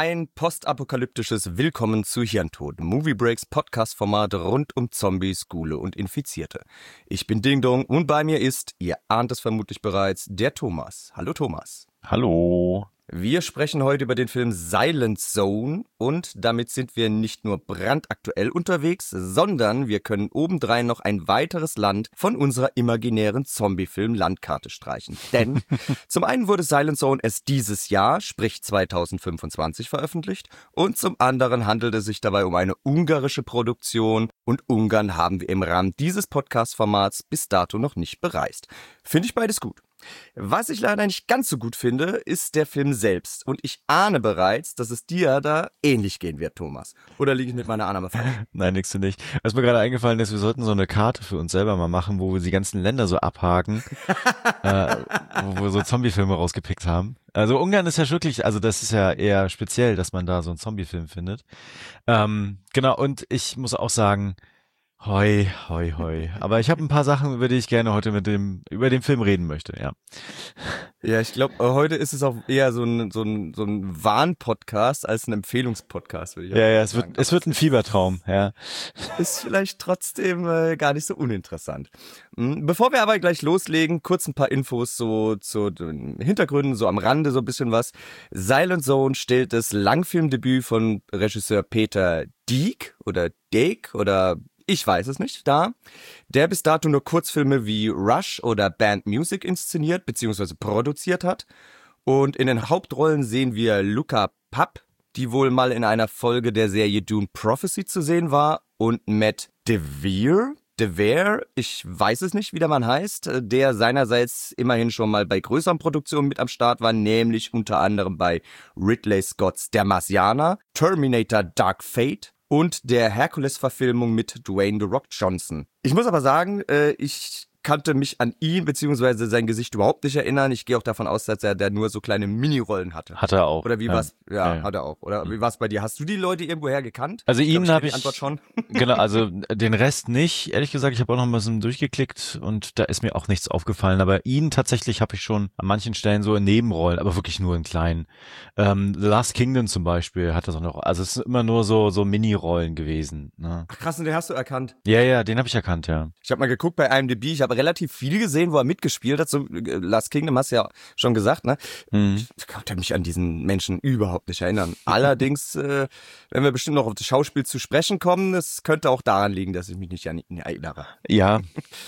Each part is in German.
Ein postapokalyptisches Willkommen zu Hirntod, Movie Breaks Podcast-Format rund um Zombies, Ghule und Infizierte. Ich bin Ding Dong und bei mir ist, ihr ahnt es vermutlich bereits, der Thomas. Hallo Thomas. Hallo. Wir sprechen heute über den Film Silent Zone und damit sind wir nicht nur brandaktuell unterwegs, sondern wir können obendrein noch ein weiteres Land von unserer imaginären Zombie-Film-Landkarte streichen. Denn zum einen wurde Silent Zone erst dieses Jahr, sprich 2025, veröffentlicht und zum anderen handelt es sich dabei um eine ungarische Produktion und Ungarn haben wir im Rahmen dieses Podcast-Formats bis dato noch nicht bereist. Finde ich beides gut. Was ich leider nicht ganz so gut finde, ist der Film selbst. Und ich ahne bereits, dass es dir da ähnlich gehen wird, Thomas. Oder liege ich mit meiner Annahme falsch? Nein, nix du nicht. Was mir gerade eingefallen ist, wir sollten so eine Karte für uns selber mal machen, wo wir die ganzen Länder so abhaken, wo wir so Zombie-Filme rausgepickt haben. Also Ungarn ist ja wirklich, also das ist ja eher speziell, dass man da so einen Zombie-Film findet. Genau, und ich muss auch sagen, hoi. Aber ich habe ein paar Sachen, über die ich gerne heute über den Film reden möchte, ja. Ja, ich glaube, heute ist es auch eher so ein Warn-Podcast als ein Empfehlungspodcast, würde ich sagen. Es wird ein Fiebertraum, ja. Ist vielleicht trotzdem gar nicht so uninteressant. Bevor wir aber gleich loslegen, kurz ein paar Infos so zu den Hintergründen, so am Rande so ein bisschen was. Silent Zone stellt das Langfilmdebüt von Regisseur Peter Dieck oder ich weiß es nicht, der bis dato nur Kurzfilme wie Rush oder Band Music inszeniert bzw. produziert hat. Und in den Hauptrollen sehen wir Luca Papp, die wohl mal in einer Folge der Serie Dune Prophecy zu sehen war, und Matt DeVere, ich weiß es nicht, wie der Mann heißt, der seinerseits immerhin schon mal bei größeren Produktionen mit am Start war, nämlich unter anderem bei Ridley Scotts Der Marsianer, Terminator Dark Fate und der Hercules-Verfilmung mit Dwayne The Rock Johnson. Ich muss aber sagen, ich kannte mich an ihn bzw. sein Gesicht überhaupt nicht erinnern. Ich gehe auch davon aus, dass er da nur so kleine Minirollen hatte. Hat er auch. Oder wie war's? Ja, hat er auch. Oder wie war's bei dir? Hast du die Leute irgendwoher gekannt? Also ihn habe ich. Die Antwort schon. Genau, also den Rest nicht. Ehrlich gesagt, ich habe auch noch mal so durchgeklickt und da ist mir auch nichts aufgefallen. Aber ihn tatsächlich habe ich schon an manchen Stellen so in Nebenrollen, aber wirklich nur in kleinen. The Last Kingdom zum Beispiel hat das auch noch. Also es sind immer nur so Minirollen gewesen. Ne? Ach krass, und den hast du erkannt? Ja, den habe ich erkannt, ja. Ich habe mal geguckt bei IMDb. Ich habe relativ viel gesehen, wo er mitgespielt hat. So Last Kingdom hast du ja schon gesagt, ne? Ich konnte mich an diesen Menschen überhaupt nicht erinnern. Allerdings, wenn wir bestimmt noch auf das Schauspiel zu sprechen kommen, das könnte auch daran liegen, dass ich mich nicht an ihn erinnere. Ja.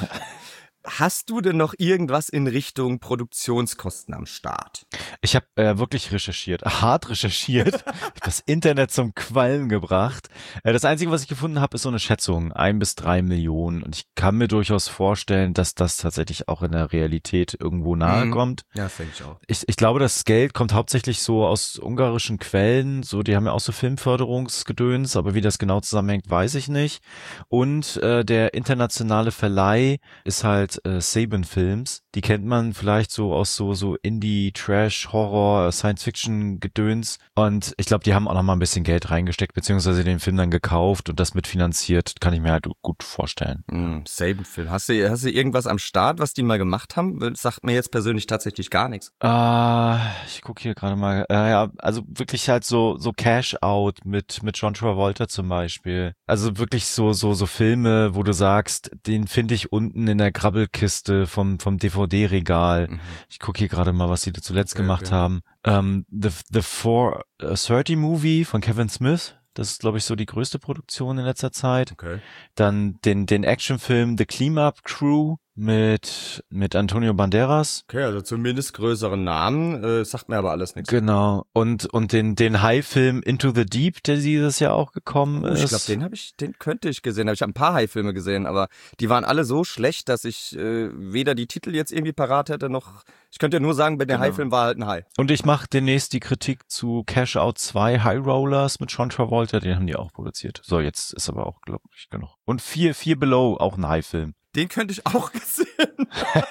Hast du denn noch irgendwas in Richtung Produktionskosten am Start? Ich habe wirklich hart recherchiert, das Internet zum Qualmen gebracht. Das Einzige, was ich gefunden habe, ist so eine Schätzung, 1 bis 3 Millionen. Und ich kann mir durchaus vorstellen, dass das tatsächlich auch in der Realität irgendwo nahe kommt. Ja, denke ich auch. Ich glaube, das Geld kommt hauptsächlich so aus ungarischen Quellen. So, die haben ja auch so Filmförderungsgedöns, aber wie das genau zusammenhängt, weiß ich nicht. Und der internationale Verleih ist halt Saban Films. Die kennt man vielleicht so aus so Indie, Trash, Horror, Science-Fiction-Gedöns. Und ich glaube, die haben auch noch mal ein bisschen Geld reingesteckt, beziehungsweise den Film dann gekauft und das mitfinanziert. Kann ich mir halt gut vorstellen. Saban Film. Hast du irgendwas am Start, was die mal gemacht haben? Das sagt mir jetzt persönlich tatsächlich gar nichts. Ich gucke hier gerade mal. Ja, also wirklich halt so Cash-Out mit John Travolta zum Beispiel. Also wirklich so Filme, wo du sagst, den finde ich unten in der Grabbelkiste vom DVD-Regal. Ich gucke hier gerade mal, was die da zuletzt gemacht haben. The 430 Movie von Kevin Smith. Das ist, glaube ich, so die größte Produktion in letzter Zeit. Okay. Dann den Actionfilm The Cleanup Crew mit Antonio Banderas. Okay, also zumindest größeren Namen, sagt mir aber alles nichts. Genau. Und den High-Film Into the Deep, der dieses Jahr auch gekommen ist. Ich glaube, den könnte ich gesehen haben. Ich habe ein paar High-Filme gesehen, aber die waren alle so schlecht, dass ich weder die Titel jetzt irgendwie parat hätte, noch, ich könnte ja nur sagen, bei der High-Film war halt ein High. Und ich mache demnächst die Kritik zu Cash Out 2 High Rollers mit John Travolta, den haben die auch produziert. So, jetzt ist aber auch, glaube ich, genug. Und 4 Below, auch ein High-Film. Den könnte ich auch sehen.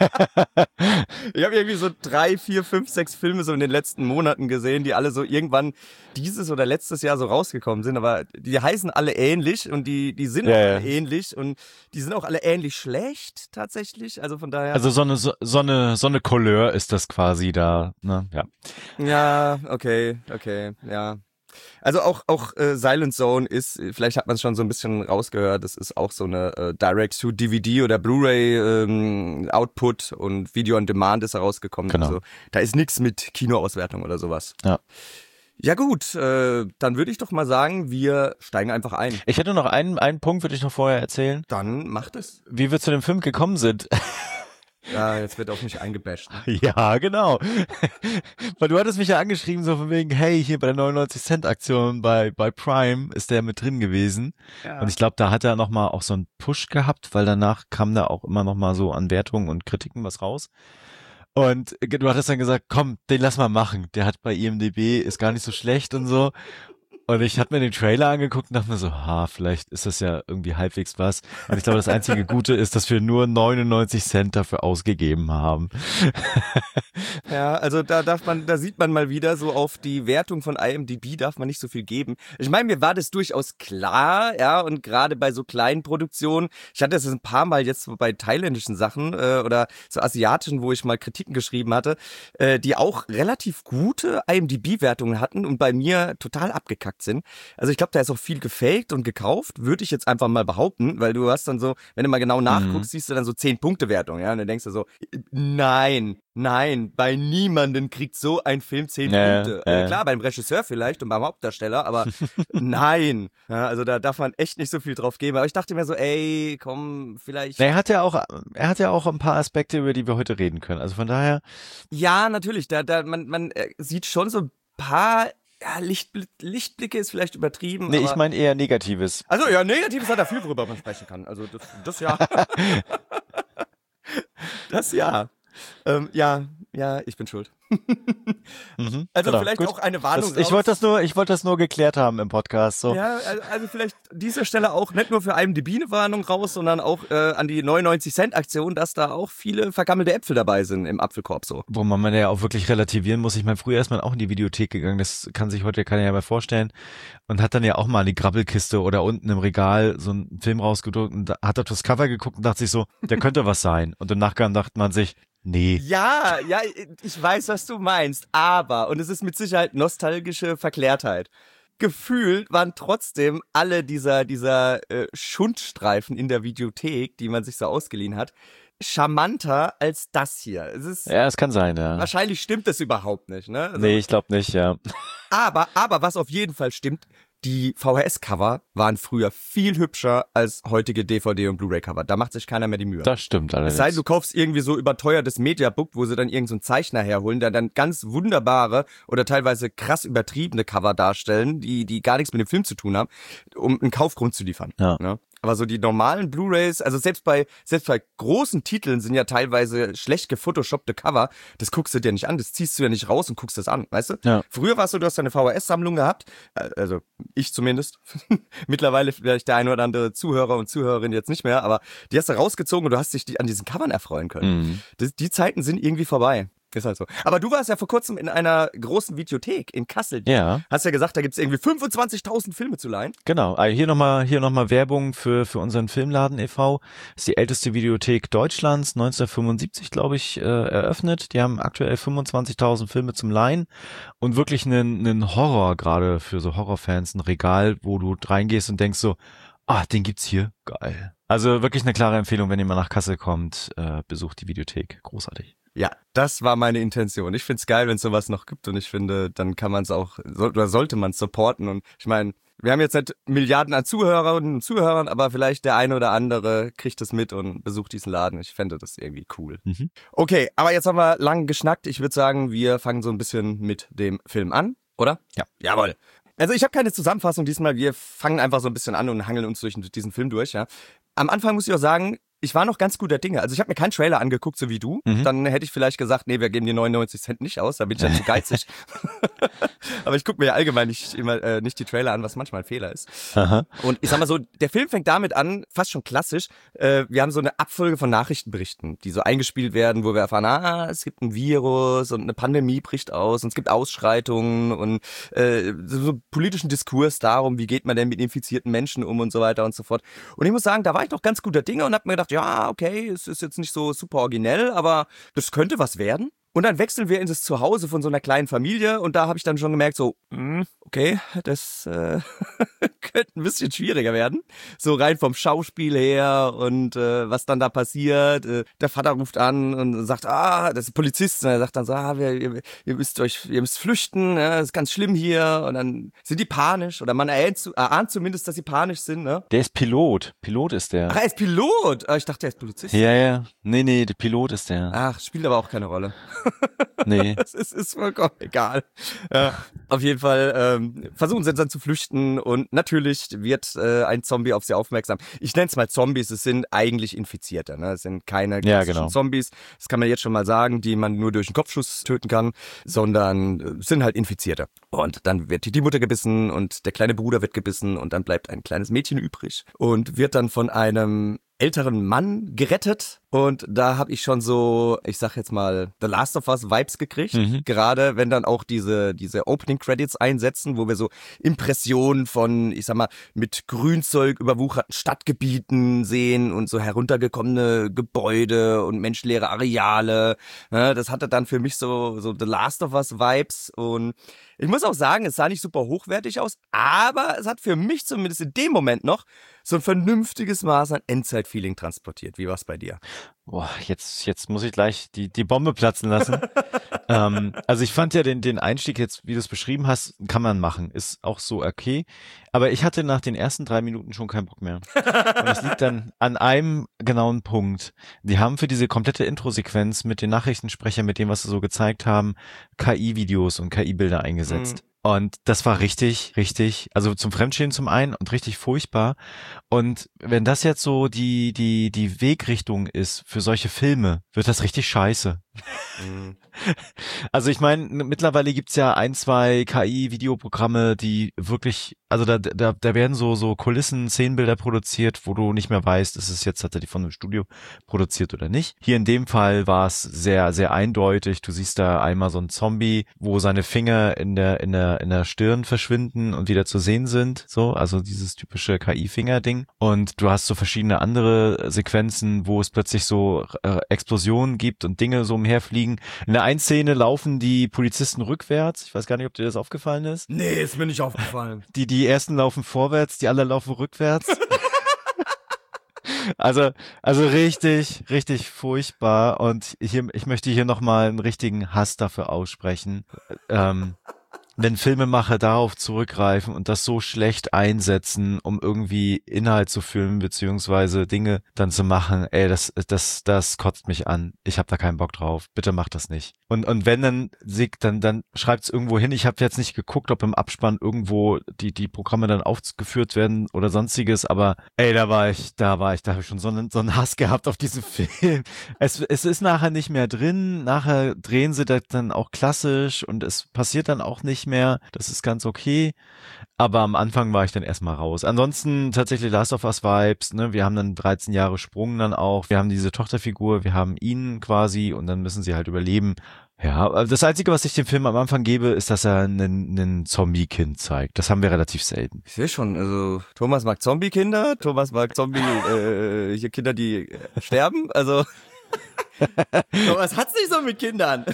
Ich habe irgendwie so 3, 4, 5, 6 Filme so in den letzten Monaten gesehen, die alle so irgendwann dieses oder letztes Jahr so rausgekommen sind, aber die heißen alle ähnlich und die sind auch alle ähnlich und die sind auch alle ähnlich schlecht tatsächlich, also von daher. Also so eine Couleur ist das quasi da, ne, ja. Ja, okay, ja. Also auch Silent Zone ist, vielleicht hat man es schon so ein bisschen rausgehört, das ist auch so eine Direct-to-DVD oder Blu-ray Output und Video on Demand ist herausgekommen. Genau. Also da ist nichts mit Kinoauswertung oder sowas. Ja. Ja gut, dann würde ich doch mal sagen, wir steigen einfach ein. Ich hätte noch einen Punkt, würde ich noch vorher erzählen. Dann macht es. Wie wir zu dem Film gekommen sind. Ja, jetzt wird auf mich eingebasht. Ne? Ja, genau. Weil du hattest mich ja angeschrieben, so von wegen, hey, hier bei der 99-Cent-Aktion bei Prime ist der mit drin gewesen. Ja. Und ich glaube, da hat er nochmal auch so einen Push gehabt, weil danach kam da auch immer nochmal so an Wertungen und Kritiken was raus. Und du hattest dann gesagt, komm, den lass mal machen. Der hat bei IMDb, ist gar nicht so schlecht und so. Und ich hatte mir den Trailer angeguckt und dachte mir so, vielleicht ist das ja irgendwie halbwegs was. Und ich glaube, das einzige Gute ist, dass wir nur 99 Cent dafür ausgegeben haben. Ja, also da sieht man mal wieder so auf die Wertung von IMDb darf man nicht so viel geben. Ich meine, mir war das durchaus klar, ja, und gerade bei so kleinen Produktionen, ich hatte das ein paar Mal jetzt so bei thailändischen Sachen oder so asiatischen, wo ich mal Kritiken geschrieben hatte, die auch relativ gute IMDb-Wertungen hatten und bei mir total abgekackt sind. Also ich glaube, da ist auch viel gefaked und gekauft, würde ich jetzt einfach mal behaupten, weil du hast dann so, wenn du mal genau nachguckst, siehst du dann so 10-Punkte-Wertung, ja, und dann denkst du so, nein, bei niemandem kriegt so ein Film 10 Punkte. Klar, beim Regisseur vielleicht und beim Hauptdarsteller, aber nein. Ja, also da darf man echt nicht so viel drauf geben. Aber ich dachte mir so, ey, komm, vielleicht. Er hat ja auch ein paar Aspekte, über die wir heute reden können. Also von daher. Ja, natürlich. Man sieht schon so ein paar. Ja, Lichtblicke ist vielleicht übertrieben. Nee, aber ich meine eher Negatives. Also ja, Negatives hat er viel, worüber man sprechen kann. Also das ja. Das ja. Ja, ich bin schuld. Also genau, vielleicht gut. auch eine Warnung. Ich wollte das nur geklärt haben im Podcast. So. Ja, also vielleicht an dieser Stelle auch nicht nur für IMDb eine Warnung raus, sondern auch an die 99-Cent-Aktion, dass da auch viele vergammelte Äpfel dabei sind im Apfelkorb so. Wo man ja auch wirklich relativieren muss. Ich meine, früher ist man auch in die Videothek gegangen, das kann sich heute keiner ja mehr vorstellen. Und hat dann ja auch mal in die Grabbelkiste oder unten im Regal so einen Film rausgedrückt und hat auf das Cover geguckt und dachte sich so, der könnte was sein. Und im Nachgang dachte man sich, nee. Ja, ich weiß, was du meinst, aber, und es ist mit Sicherheit nostalgische Verklärtheit, gefühlt waren trotzdem alle dieser Schundstreifen in der Videothek, die man sich so ausgeliehen hat, charmanter als das hier. Ja, es kann sein, ja. Wahrscheinlich stimmt das überhaupt nicht, ne? Also, nee, ich glaube nicht, ja. Aber was auf jeden Fall stimmt, die VHS-Cover waren früher viel hübscher als heutige DVD- und Blu-ray-Cover. Da macht sich keiner mehr die Mühe. Das stimmt allerdings. Es sei denn, du kaufst irgendwie so überteuertes Mediabook, wo sie dann irgend so einen Zeichner herholen, der dann ganz wunderbare oder teilweise krass übertriebene Cover darstellen, die gar nichts mit dem Film zu tun haben, um einen Kaufgrund zu liefern. Ja. Ne? Aber so die normalen Blu-rays, also selbst bei großen Titeln sind ja teilweise schlecht gefotoshoppte Cover. Das guckst du dir nicht an, das ziehst du ja nicht raus und guckst das an, weißt du? Ja. Früher warst du hast deine VHS-Sammlung gehabt, also ich zumindest. Mittlerweile vielleicht der eine oder andere Zuhörer und Zuhörerin jetzt nicht mehr, aber die hast du rausgezogen und du hast dich an diesen Covern erfreuen können. Die Zeiten sind irgendwie vorbei. Ist halt so. Aber du warst ja vor kurzem in einer großen Videothek in Kassel. Ja. Hast ja gesagt, da gibt's irgendwie 25.000 Filme zu leihen. Genau. Also hier nochmal Werbung für unseren Filmladen e.V. Ist die älteste Videothek Deutschlands, 1975, glaube ich, eröffnet. Die haben aktuell 25.000 Filme zum Leihen und wirklich einen Horror, gerade für so Horrorfans, ein Regal, wo du reingehst und denkst so, den gibt's hier. Geil. Also wirklich eine klare Empfehlung, wenn ihr mal nach Kassel kommt, besucht die Videothek. Großartig. Ja, das war meine Intention. Ich find's geil, wenn es sowas noch gibt und ich finde, dann kann man es auch, oder sollte man es supporten und ich meine, wir haben jetzt nicht Milliarden an Zuhörerinnen und Zuhörern, aber vielleicht der eine oder andere kriegt es mit und besucht diesen Laden. Ich fände das irgendwie cool. Okay, aber jetzt haben wir lang geschnackt. Ich würde sagen, wir fangen so ein bisschen mit dem Film an, oder? Ja. Jawohl. Also ich habe keine Zusammenfassung diesmal. Wir fangen einfach so ein bisschen an und hangeln uns durch diesen Film durch, ja. Am Anfang muss ich auch sagen, ich war noch ganz guter Dinge. Also ich habe mir keinen Trailer angeguckt, so wie du. Dann hätte ich vielleicht gesagt, nee, wir geben dir 99 Cent nicht aus, da bin ich ja zu geizig. Aber ich gucke mir ja allgemein nicht die Trailer an, was manchmal ein Fehler ist. Aha. Und ich sag mal so, der Film fängt damit an, fast schon klassisch. Wir haben so eine Abfolge von Nachrichtenberichten, die so eingespielt werden, wo wir erfahren, es gibt ein Virus und eine Pandemie bricht aus und es gibt Ausschreitungen und so politischen Diskurs darum, wie geht man denn mit infizierten Menschen um und so weiter und so fort. Und ich muss sagen, da war ich noch ganz guter Dinge und hab mir gedacht, ja, okay, es ist jetzt nicht so super originell, aber das könnte was werden. Und dann wechseln wir in das Zuhause von so einer kleinen Familie und da habe ich dann schon gemerkt, so, okay, das könnte ein bisschen schwieriger werden. So rein vom Schauspiel her und was dann da passiert. Der Vater ruft an und sagt, das ist Polizist. Und er sagt dann so, ihr müsst flüchten, ja, das ist ganz schlimm hier. Und dann sind die panisch oder man erahnt zumindest, dass sie panisch sind. Ne? Der ist Pilot. Pilot ist der. Ach, er ist Pilot. Ich dachte, er ist Polizist. Ja. Nee, der Pilot ist der. Ach, spielt aber auch keine Rolle. Nee. Das ist vollkommen egal. Ja, auf jeden Fall versuchen sie dann zu flüchten und natürlich wird ein Zombie auf sie aufmerksam. Ich nenne es mal Zombies, es sind eigentlich Infizierte. Ne? Es sind keine klassischen Zombies, das kann man jetzt schon mal sagen, die man nur durch einen Kopfschuss töten kann, sondern sind halt Infizierte. Und dann wird die Mutter gebissen und der kleine Bruder wird gebissen und dann bleibt ein kleines Mädchen übrig und wird dann von einem älteren Mann gerettet und da habe ich schon so, ich sag jetzt mal, The Last of Us Vibes gekriegt, gerade wenn dann auch diese Opening Credits einsetzen, wo wir so Impressionen von, ich sag mal, mit Grünzeug überwucherten Stadtgebieten sehen und so heruntergekommene Gebäude und menschenleere Areale, ja, das hatte dann für mich so The Last of Us Vibes und ich muss auch sagen, es sah nicht super hochwertig aus, aber es hat für mich zumindest in dem Moment noch so ein vernünftiges Maß an Endzeit-Feeling transportiert. Wie war's bei dir? Boah, jetzt muss ich gleich die Bombe platzen lassen. Also ich fand ja den Einstieg jetzt, wie du es beschrieben hast, kann man machen. Ist auch so okay. Aber ich hatte nach den ersten 3 Minuten schon keinen Bock mehr. Und das liegt dann an einem genauen Punkt. Die haben für diese komplette Intro-Sequenz mit den Nachrichtensprechern, mit dem, was sie so gezeigt haben, KI-Videos und KI-Bilder eingesetzt. Und das war richtig, also zum Fremdschämen zum einen und richtig furchtbar. Und wenn das jetzt so die Wegrichtung ist für solche Filme, wird das richtig scheiße. Also ich meine, mittlerweile gibt's ja 1, 2 KI-Videoprogramme, die wirklich, also da werden so Kulissen, Szenenbilder produziert, wo du nicht mehr weißt, ist es jetzt, hat er die von einem Studio produziert oder nicht. Hier in dem Fall war es sehr, sehr eindeutig. Du siehst da einmal so einen Zombie, wo seine Finger in der Stirn verschwinden und wieder zu sehen sind, so, also dieses typische KI-Finger-Ding. Und du hast so verschiedene andere Sequenzen, wo es plötzlich so Explosionen gibt und Dinge so umherfliegen. In der einen Szene laufen die Polizisten rückwärts. Ich weiß gar nicht, ob dir das aufgefallen ist. Nee, ist mir nicht aufgefallen. Die ersten laufen vorwärts, die anderen laufen rückwärts. Also richtig furchtbar. Und ich möchte hier nochmal einen richtigen Hass dafür aussprechen. Wenn Filmemacher darauf zurückgreifen und das so schlecht einsetzen, um irgendwie Inhalt zu filmen, beziehungsweise Dinge dann zu machen, ey, das kotzt mich an. Ich habe da keinen Bock drauf. Bitte macht das nicht. Und wenn dann schreibt's irgendwo hin. Ich habe jetzt nicht geguckt, ob im Abspann irgendwo die Programme dann aufgeführt werden oder sonstiges, aber ey, da habe ich schon so einen Hass gehabt auf diesen Film. Es ist nachher nicht mehr drin. Nachher drehen sie das dann auch klassisch und es passiert dann auch nicht mehr. Das ist ganz okay. Aber am Anfang war ich dann erstmal raus. Ansonsten tatsächlich Last of Us Vibes, ne? Wir haben dann 13 Jahre Sprung dann auch. Wir haben diese Tochterfigur, wir haben ihn quasi und dann müssen sie halt überleben. Ja, das Einzige, was ich dem Film am Anfang gebe, ist, dass er einen Zombie-Kind zeigt. Das haben wir relativ selten. Ich sehe schon, also Thomas mag Zombie-Kinder, Thomas mag hier Kinder, die sterben. Also Thomas hat's nicht so mit Kindern.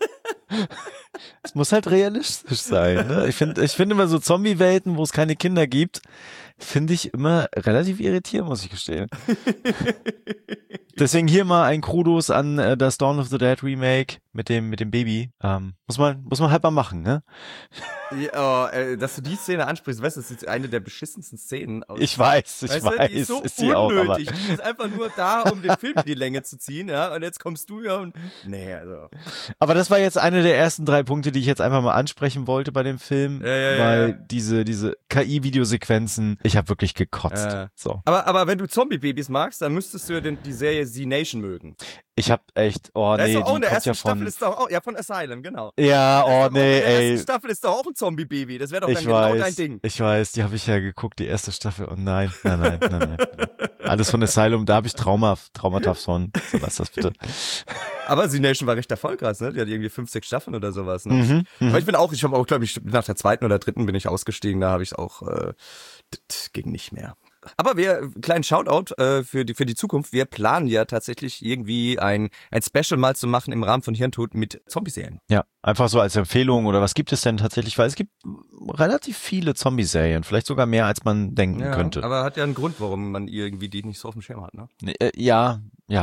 Es muss halt realistisch sein, ne? Ich finde immer so Zombie-Welten, wo es keine Kinder gibt, finde ich immer relativ irritierend, muss ich gestehen. Deswegen hier mal ein Kudos an das Dawn of the Dead Remake mit dem Baby. Muss man halt mal machen, ne? Ja, dass du die Szene ansprichst, weißt du, das ist eine der beschissensten Szenen. Ich weiß, die ist so unnötig. Die ist einfach nur da, um den Film in die Länge zu ziehen, ja, und jetzt kommst du ja und, nee, also. Aber das war jetzt eine der ersten 3 Punkte, die ich jetzt einfach mal ansprechen wollte bei dem Film, weil diese KI-Videosequenzen, ich habe wirklich gekotzt. So. Aber wenn du Zombie-Babys magst, dann müsstest du ja die Serie Z Nation mögen. Ich hab echt, oh nee, die kommt ja Staffel ist doch auch, ja, von Asylum, genau. Ja, oh nee, ey. Die erste Staffel ist doch auch ein Zombie-Baby, das wäre doch dann genau dein Ding. Ich weiß, die habe ich ja geguckt, die erste Staffel, und nein. Alles von Asylum, da habe ich Traumata von, so lass das bitte. Aber Z Nation war recht erfolgreich, ne? Die hat irgendwie 5, 6 Staffeln oder sowas, ne? Aber ich habe auch, glaube ich, nach der 2. oder 3. bin ich ausgestiegen, da habe ich auch, ging nicht mehr. Aber kleinen Shoutout für die Zukunft. Wir planen ja tatsächlich irgendwie ein Special mal zu machen im Rahmen von Hirntod mit Zombie-Serien. Ja, einfach so als Empfehlung oder was gibt es denn tatsächlich? Weil es gibt relativ viele Zombie-Serien, vielleicht sogar mehr, als man denken könnte. Aber hat ja einen Grund, warum man irgendwie die nicht so auf dem Schirm hat, ne? Ja.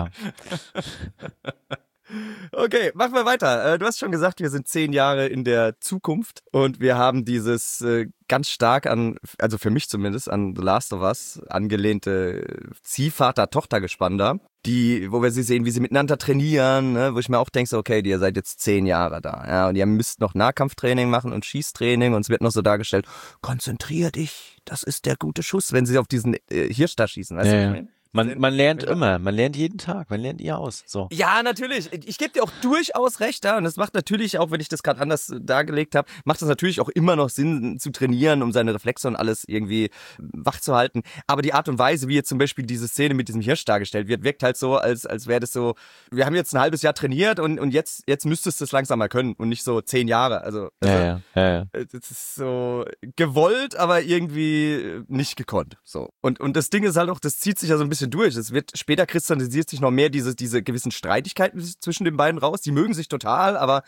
Okay, machen wir weiter. Du hast schon gesagt, wir sind 10 Jahre in der Zukunft und wir haben dieses ganz stark also für mich zumindest, an The Last of Us angelehnte Ziehvater-Tochter-Gespann da, wo wir sie sehen, wie sie miteinander trainieren, ne? Wo ich mir auch denke, so, okay, ihr seid jetzt 10 Jahre da, ja, und ihr müsst noch Nahkampftraining machen und Schießtraining und es wird noch so dargestellt, konzentrier dich, das ist der gute Schuss, wenn sie auf diesen Hirsch da schießen, weißt du, was ich meine? Man lernt immer, man lernt jeden Tag, man lernt ihr aus. So. Ja, natürlich. Ich gebe dir auch durchaus recht da. Und es macht natürlich, auch wenn ich das gerade anders dargelegt habe, macht es natürlich auch immer noch Sinn zu trainieren, um seine Reflexe und alles irgendwie wach zu halten. Aber die Art und Weise, wie jetzt zum Beispiel diese Szene mit diesem Hirsch dargestellt wird, wirkt halt so, als wäre das so, wir haben jetzt ein halbes Jahr trainiert und jetzt müsstest du es langsam mal können und nicht so 10 Jahre. Also Ja. das ist so gewollt, aber irgendwie nicht gekonnt. So. Und das Ding ist halt auch, das zieht sich ja so ein bisschen durch. Es wird später kristallisiert sich noch mehr diese gewissen Streitigkeiten zwischen den beiden raus. Die mögen sich total, aber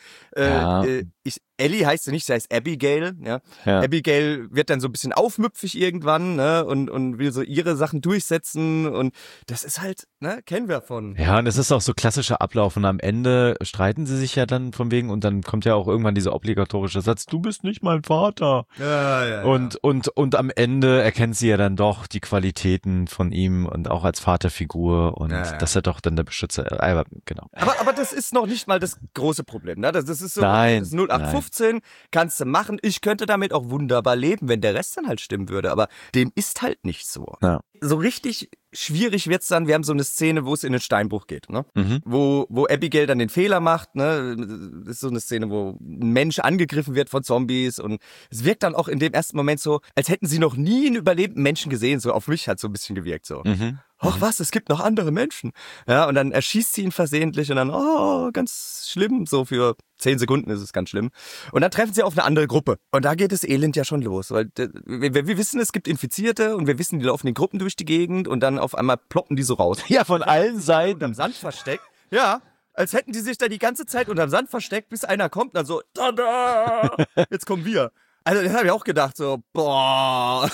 Ellie heißt sie nicht, sie heißt Abigail. Ja? Abigail wird dann so ein bisschen aufmüpfig irgendwann, ne? und will so ihre Sachen durchsetzen und das ist halt, ne, kennen wir von. Ja, und es ist auch so klassischer Ablauf und am Ende streiten sie sich ja dann von wegen und dann kommt ja auch irgendwann dieser obligatorische Satz, du bist nicht mein Vater. Ja. Und am Ende erkennt sie ja dann doch die Qualitäten von ihm und auch als Vaterfigur und dass er doch dann der Beschützer, genau. Aber das ist noch nicht mal das große Problem, ne? Das ist so, Nein, das ist 0815, kannst du machen. Ich könnte damit auch wunderbar leben, wenn der Rest dann halt stimmen würde, aber dem ist halt nicht so. Ja. So richtig schwierig wird's dann, wir haben so eine Szene, wo es in den Steinbruch geht, ne? Mhm. Wo Abigail dann den Fehler macht, ne? Das ist so eine Szene, wo ein Mensch angegriffen wird von Zombies und es wirkt dann auch in dem ersten Moment so, als hätten sie noch nie einen überlebenden Menschen gesehen, so auf mich hat so ein bisschen gewirkt, so. Mhm. Ach was, es gibt noch andere Menschen. Ja, und dann erschießt sie ihn versehentlich und dann, ganz schlimm, so für 10 Sekunden ist es ganz schlimm. Und dann treffen sie auf eine andere Gruppe. Und da geht das Elend ja schon los. Weil wir wissen, es gibt Infizierte und wir wissen, die laufen in Gruppen durch die Gegend und dann auf einmal ploppen die so raus. Ja, von allen Seiten. Unterm Sand versteckt. Ja, als hätten die sich da die ganze Zeit unterm Sand versteckt, bis einer kommt und dann so, tada, jetzt kommen wir. Also das habe ich auch gedacht, so, boah.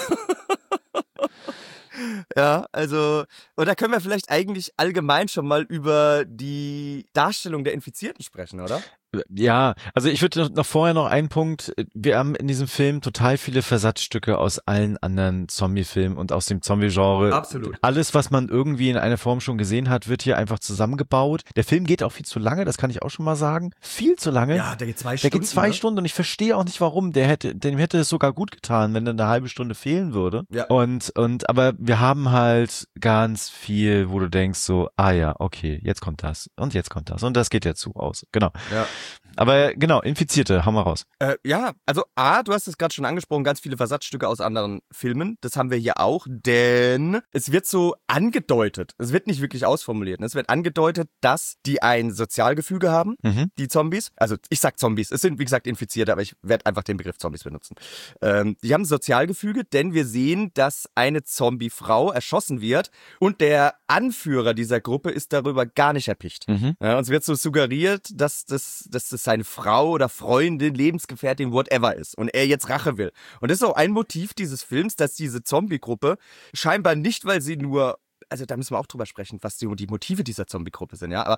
Ja, also, und da können wir vielleicht eigentlich allgemein schon mal über die Darstellung der Infizierten sprechen, oder? Ja, also ich würde noch vorher noch einen Punkt, wir haben in diesem Film total viele Versatzstücke aus allen anderen Zombie-Filmen und aus dem Zombie-Genre. Absolut. Alles, was man irgendwie in einer Form schon gesehen hat, wird hier einfach zusammengebaut. Der Film geht auch viel zu lange, das kann ich auch schon mal sagen. Viel zu lange. Ja, der geht 2 Stunden. Der geht 2 Stunden und ich verstehe auch nicht, warum. Dem hätte es sogar gut getan, wenn eine halbe Stunde fehlen würde. Ja. Aber wir haben halt ganz viel, wo du denkst so, ja, okay, jetzt kommt das und jetzt kommt das und das geht ja zu aus. Genau. Ja. Aber genau, Infizierte, hau mal raus. Ja, also du hast es gerade schon angesprochen, ganz viele Versatzstücke aus anderen Filmen. Das haben wir hier auch, denn es wird so angedeutet, es wird nicht wirklich ausformuliert, es wird angedeutet, dass die ein Sozialgefüge haben, die Zombies. Also ich sag Zombies, es sind wie gesagt Infizierte, aber ich werde einfach den Begriff Zombies benutzen. Die haben ein Sozialgefüge, denn wir sehen, dass eine Zombie-Frau erschossen wird und der Anführer dieser Gruppe ist darüber gar nicht erpicht. Ja, uns wird so suggeriert, dass das seine Frau oder Freundin, Lebensgefährtin, whatever ist und er jetzt Rache will. Und das ist auch ein Motiv dieses Films, dass diese Zombie-Gruppe scheinbar nicht, weil sie nur, also da müssen wir auch drüber sprechen, was die Motive dieser Zombie-Gruppe sind, ja, aber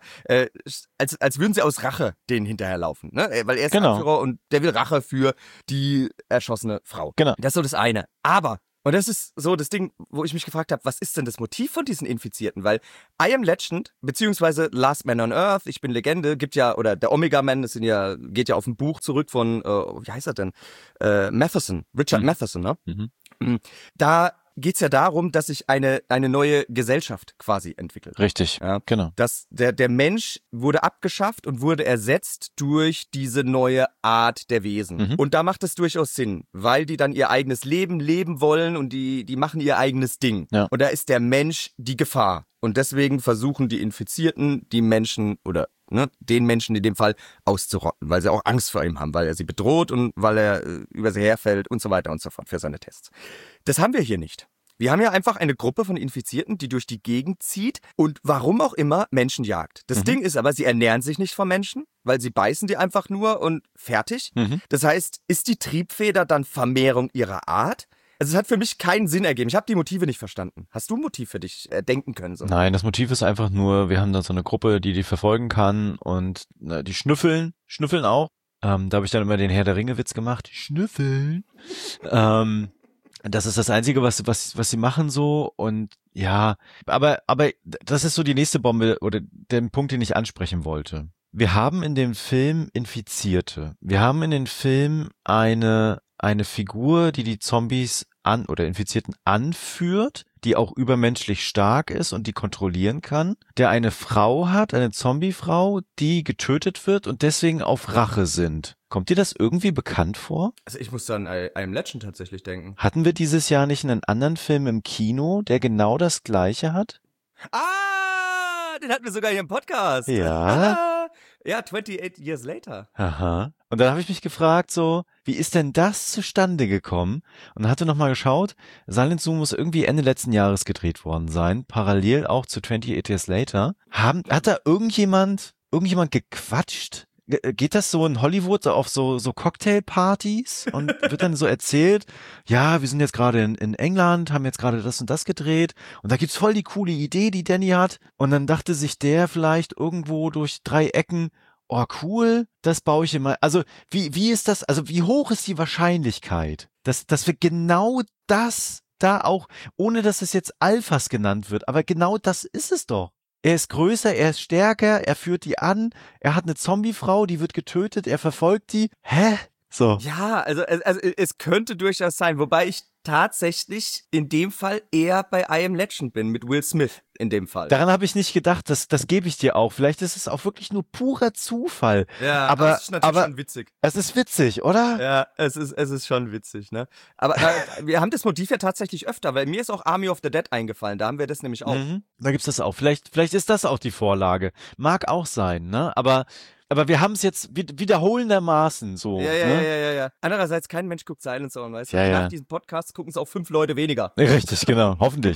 als würden sie aus Rache denen hinterherlaufen, ne? Weil er ist Anführer und der will Rache für die erschossene Frau. Genau. Das ist so das eine. Aber und das ist so das Ding, wo ich mich gefragt habe, was ist denn das Motiv von diesen Infizierten? Weil I Am Legend, beziehungsweise Last Man on Earth, Ich bin Legende, gibt ja, oder der Omega Man, geht ja auf ein Buch zurück von, wie heißt er denn? Matheson, Richard Matheson, ne? Da geht's ja darum, dass sich eine neue Gesellschaft quasi entwickelt. Richtig, ja, genau. Dass der Mensch wurde abgeschafft und wurde ersetzt durch diese neue Art der Wesen. Und da macht es durchaus Sinn, weil die dann ihr eigenes Leben leben wollen und die machen ihr eigenes Ding. Ja. Und da ist der Mensch die Gefahr. Und deswegen versuchen die Infizierten, die Menschen oder den Menschen in dem Fall auszurotten, weil sie auch Angst vor ihm haben, weil er sie bedroht und weil er über sie herfällt und so weiter und so fort für seine Tests. Das haben wir hier nicht. Wir haben ja einfach eine Gruppe von Infizierten, die durch die Gegend zieht und warum auch immer Menschen jagt. Das Ding ist aber, sie ernähren sich nicht von Menschen, weil sie beißen die einfach nur und fertig. Das heißt, ist die Triebfeder dann Vermehrung ihrer Art? Also es hat für mich keinen Sinn ergeben. Ich habe die Motive nicht verstanden. Hast du ein Motiv für dich denken können? So? Nein, das Motiv ist einfach nur, wir haben da so eine Gruppe, die verfolgen kann und die schnüffeln auch. Da habe ich dann immer den Herr der Ringe-Witz gemacht. Schnüffeln. Das ist das Einzige, was sie machen so und ja, aber das ist so die nächste Bombe oder der Punkt, den ich ansprechen wollte. Wir haben in dem Film Infizierte. Wir haben in dem Film eine Figur, die Zombies oder Infizierten anführt, die auch übermenschlich stark ist und die kontrollieren kann, der eine Frau hat, eine Zombie-Frau, die getötet wird und deswegen auf Rache sind. Kommt dir das irgendwie bekannt vor? Also ich muss an I Am Legend tatsächlich denken. Hatten wir dieses Jahr nicht einen anderen Film im Kino, der genau das Gleiche hat? Ah, den hatten wir sogar hier im Podcast. Ja. Ja, 28 Years Later. Aha. Und dann habe ich mich gefragt, so, wie ist denn das zustande gekommen? Und dann hatte nochmal geschaut, Silent Zoom muss irgendwie Ende letzten Jahres gedreht worden sein, parallel auch zu 28 Years Later. Hat da irgendjemand gequatscht? Geht das so in Hollywood auf so Cocktailpartys und wird dann so erzählt, ja, wir sind jetzt gerade in England, haben jetzt gerade das und das gedreht und da gibt's voll die coole Idee, die Danny hat und dann dachte sich der vielleicht irgendwo durch 3 Ecken, oh cool, das baue ich immer. Also wie ist das, also wie hoch ist die Wahrscheinlichkeit, dass wir genau das da auch, ohne dass es jetzt Alphas genannt wird, aber genau das ist es doch. Er ist größer, er ist stärker, er führt die an, er hat eine Zombie-Frau, die wird getötet, er verfolgt die. Hä? So. Ja, also es könnte durchaus sein, wobei ich tatsächlich in dem Fall eher bei I Am Legend bin, mit Will Smith in dem Fall. Daran habe ich nicht gedacht, das gebe ich dir auch. Vielleicht ist es auch wirklich nur purer Zufall. Ja, aber es ist natürlich schon witzig. Es ist witzig, oder? Ja, es ist schon witzig, ne? Aber wir haben das Motiv ja tatsächlich öfter, weil mir ist auch Army of the Dead eingefallen, da haben wir das nämlich auch. Da gibt's das auch. Vielleicht ist das auch die Vorlage. Mag auch sein, ne? Aber wir haben es jetzt wiederholendermaßen so. Ja. Andererseits, kein Mensch guckt Silent Zone, weißt du? Nach diesem Podcast gucken es auch 5 Leute weniger. Richtig, genau. Hoffentlich.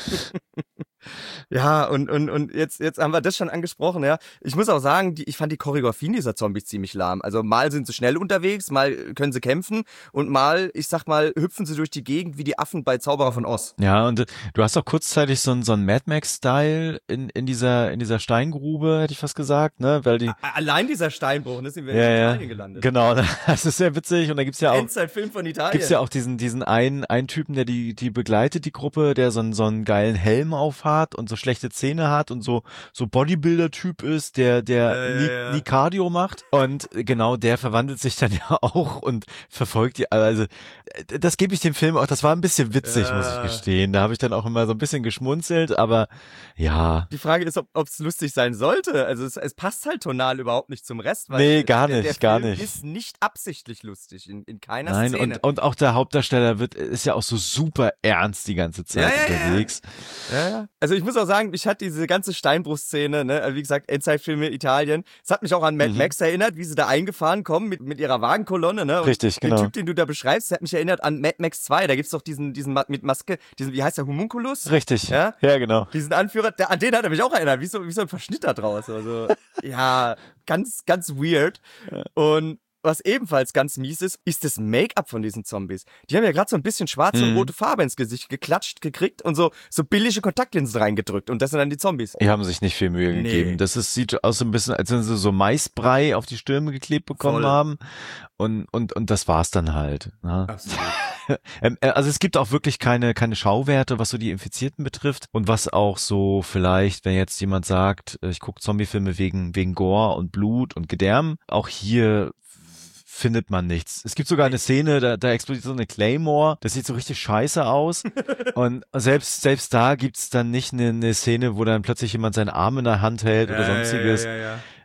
Ja, und jetzt haben wir das schon angesprochen, ja. Ich muss auch sagen, ich fand die Choreografien dieser Zombies ziemlich lahm. Also mal sind sie schnell unterwegs, mal können sie kämpfen und mal, ich sag mal, hüpfen sie durch die Gegend wie die Affen bei Zauberer von Oz. Ja, und du hast auch kurzzeitig so einen Mad Max-Style in dieser Steingrube, hätte ich fast gesagt, ne? Weil die allein dieser Steinbruch, ne, sind wir in Italien gelandet. Genau, das ist sehr witzig und da gibt's ja auch Endzeitfilm von Italien. Gibt's ja auch diesen einen Typen, der die begleitet, die Gruppe, der so einen geilen Helm aufhat und so schlechte Zähne hat und so Bodybuilder-Typ ist, der nie Cardio macht. Und genau, der verwandelt sich dann ja auch und verfolgt die. Also das gebe ich dem Film auch, das war ein bisschen witzig, muss ich gestehen. Da habe ich dann auch immer so ein bisschen geschmunzelt, aber ja. Die Frage ist, ob es lustig sein sollte. Also es passt halt tonal überhaupt nicht zum Rest. Weil nee, gar nicht. Der Film ist nicht absichtlich lustig, in keiner Szene. Nein, und auch der Hauptdarsteller ist ja auch so super ernst die ganze Zeit unterwegs. Ja. Also ich muss auch sagen, mich hat diese ganze Steinbruchszene, ne, wie gesagt, Endzeitfilme Italien, es hat mich auch an Mad Max erinnert, wie sie da eingefahren kommen mit ihrer Wagenkolonne, ne? Und richtig, genau. Der Typ, den du da beschreibst, der hat mich erinnert an Mad Max 2, da gibt's doch diesen mit Maske, wie heißt der, Homunculus? Richtig, ja genau. Diesen Anführer, an den hat er mich auch erinnert, wie so ein Verschnitt da draus, also, ja, ganz, ganz weird. Und was ebenfalls ganz mies ist das Make-up von diesen Zombies. Die haben ja gerade so ein bisschen schwarze und rote Farbe ins Gesicht geklatscht, gekriegt und so billige Kontaktlinsen reingedrückt. Und das sind dann die Zombies. Die haben sich nicht viel Mühe gegeben. Das sieht aus so ein bisschen, als wenn sie so Maisbrei auf die Stirn geklebt bekommen haben. Und das war's dann halt. Ne? Absolut. Also es gibt auch wirklich keine Schauwerte, was so die Infizierten betrifft. Und was auch so vielleicht, wenn jetzt jemand sagt, ich gucke Zombiefilme wegen Gore und Blut und Gedärm, auch hier findet man nichts. Es gibt sogar eine Szene, da explodiert so eine Claymore, das sieht so richtig scheiße aus und selbst da gibt's dann nicht eine Szene, wo dann plötzlich jemand seinen Arm in der Hand hält oder sonstiges. Ja.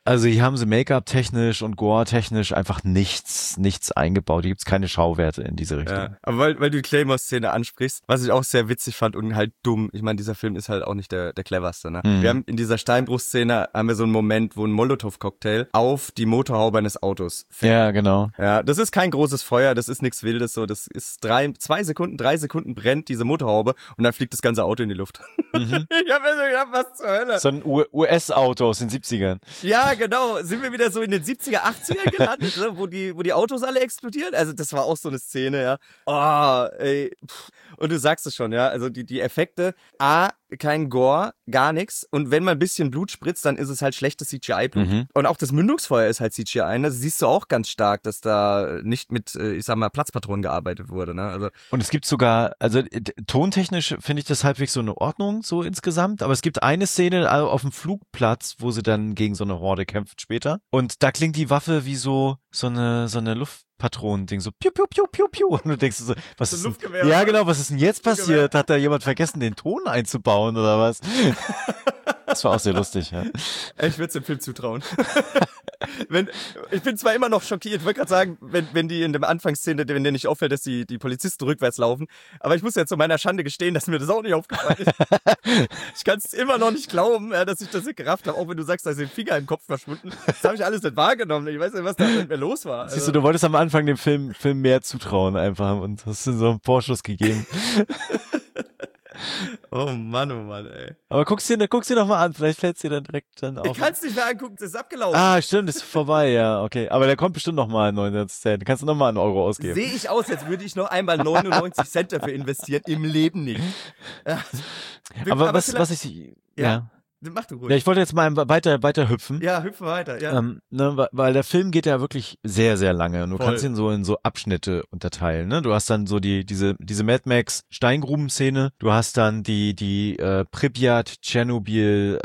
Also hier haben sie Make-up-technisch und Gore-technisch einfach nichts eingebaut. Hier gibt's keine Schauwerte in diese Richtung. Ja, aber weil du die Claymore-Szene ansprichst, was ich auch sehr witzig fand und halt dumm. Ich meine, dieser Film ist halt auch nicht der cleverste, ne? Wir haben in dieser Steinbruch-Szene haben wir so einen Moment, wo ein Molotow-Cocktail auf die Motorhaube eines Autos fällt. Ja, genau. Ja, das ist kein großes Feuer, das ist nichts Wildes, so, das ist 3 Sekunden brennt diese Motorhaube und dann fliegt das ganze Auto in die Luft. Ich hab mir so gedacht, was zur Hölle? So ein US-Auto aus den 70ern. Ja, genau. Sind wir wieder so in den 70er, 80er gelandet, ne? wo die Autos alle explodieren? Also das war auch so eine Szene, ja. Oh, ey. Und du sagst es schon, ja. Also die Effekte, kein Gore, gar nichts. Und wenn mal ein bisschen Blut spritzt, dann ist es halt schlechtes CGI-Blut. Und auch das Mündungsfeuer ist halt CGI. Das siehst du auch ganz stark, dass da nicht mit, ich sag mal, Platzpatronen gearbeitet wurde. Ne? Also Und es gibt sogar, also tontechnisch finde ich das halbwegs so in Ordnung, so insgesamt. Aber es gibt eine Szene auf dem Flugplatz, wo sie dann gegen so eine Horde kämpft später. Und da klingt die Waffe wie so eine Luftpatronending, so piu, piu, piu, piu, piu. Und du denkst so, was So ist Luftgewehr, ja oder? genau, was ist denn jetzt passiert? Hat da jemand vergessen, den Ton einzubauen oder was? Das war auch sehr lustig, ja. ich würde es dem Film zutrauen. Ich bin zwar immer noch schockiert, ich wollte gerade sagen, wenn die in der Anfangsszene, wenn dir nicht auffällt, dass die Polizisten rückwärts laufen, aber ich muss ja zu meiner Schande gestehen, dass mir das auch nicht aufgefallen ist. Ich kann es immer noch nicht glauben, ja, dass ich das nicht gerafft habe, auch wenn du sagst, da ist ein Finger im Kopf verschwunden. Das habe ich alles nicht wahrgenommen. Ich weiß nicht, was da mit mir los war. Siehst du, du wolltest am Anfang dem Film mehr zutrauen einfach und hast ihm so einen Vorschuss gegeben. Oh Mann, ey. Aber guck's dir doch mal an, vielleicht fällt's dir dann direkt dann auf. Ich kann's nicht mehr angucken, das ist abgelaufen. Ah, stimmt, ist vorbei, ja, okay. Aber der kommt bestimmt noch mal 99 Cent. Kannst du noch mal einen Euro ausgeben. Sehe ich aus, jetzt würde ich noch einmal 99 Cent dafür investieren, im Leben nicht. Ja. Aber was ich, ja. Mach du ruhig. Ja, ich wollte jetzt mal weiter hüpfen. Ja, hüpfe weiter, ja. Ne, weil der Film geht ja wirklich sehr, sehr lange und du Voll. kannst ihn so in so Abschnitte unterteilen, ne? Du hast dann so diese Mad Max Steingruben-Szene, du hast dann die Pripyat, Tschernobyl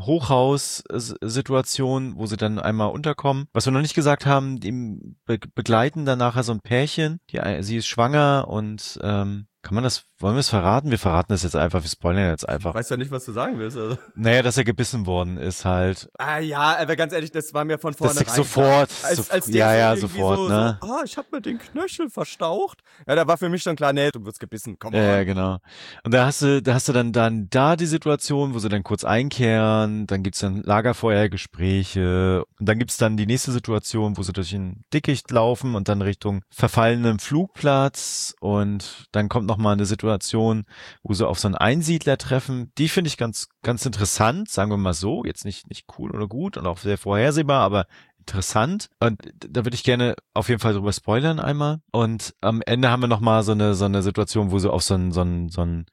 Hochhaus-Situation, wo sie dann einmal unterkommen. Was wir noch nicht gesagt haben, die begleiten dann nachher so ein Pärchen, sie ist schwanger und wollen wir es verraten? Wir verraten es jetzt einfach, wir spoilern jetzt einfach. Ich weiß ja nicht, was du sagen willst. Also. Naja, dass er gebissen worden ist halt. Ja, aber ganz ehrlich, das war mir von vornherein. Das sofort. Als der sofort, ne? Ich hab mir den Knöchel verstaucht. Ja, da war für mich schon klar, nee, du wirst gebissen, komm mal. Ja, genau. Und da hast du dann die Situation, wo sie dann kurz einkehren, dann gibt's dann Lagerfeuergespräche und dann gibt's dann die nächste Situation, wo sie durch ein Dickicht laufen und dann Richtung verfallenem Flugplatz und dann kommt noch mal eine Situation, wo sie auf so einen Einsiedler treffen. Die finde ich ganz, ganz interessant, sagen wir mal so. Jetzt nicht cool oder gut und auch sehr vorhersehbar, aber interessant. Und da würde ich gerne auf jeden Fall drüber spoilern einmal. Und am Ende haben wir noch mal so eine Situation, wo sie auf so ein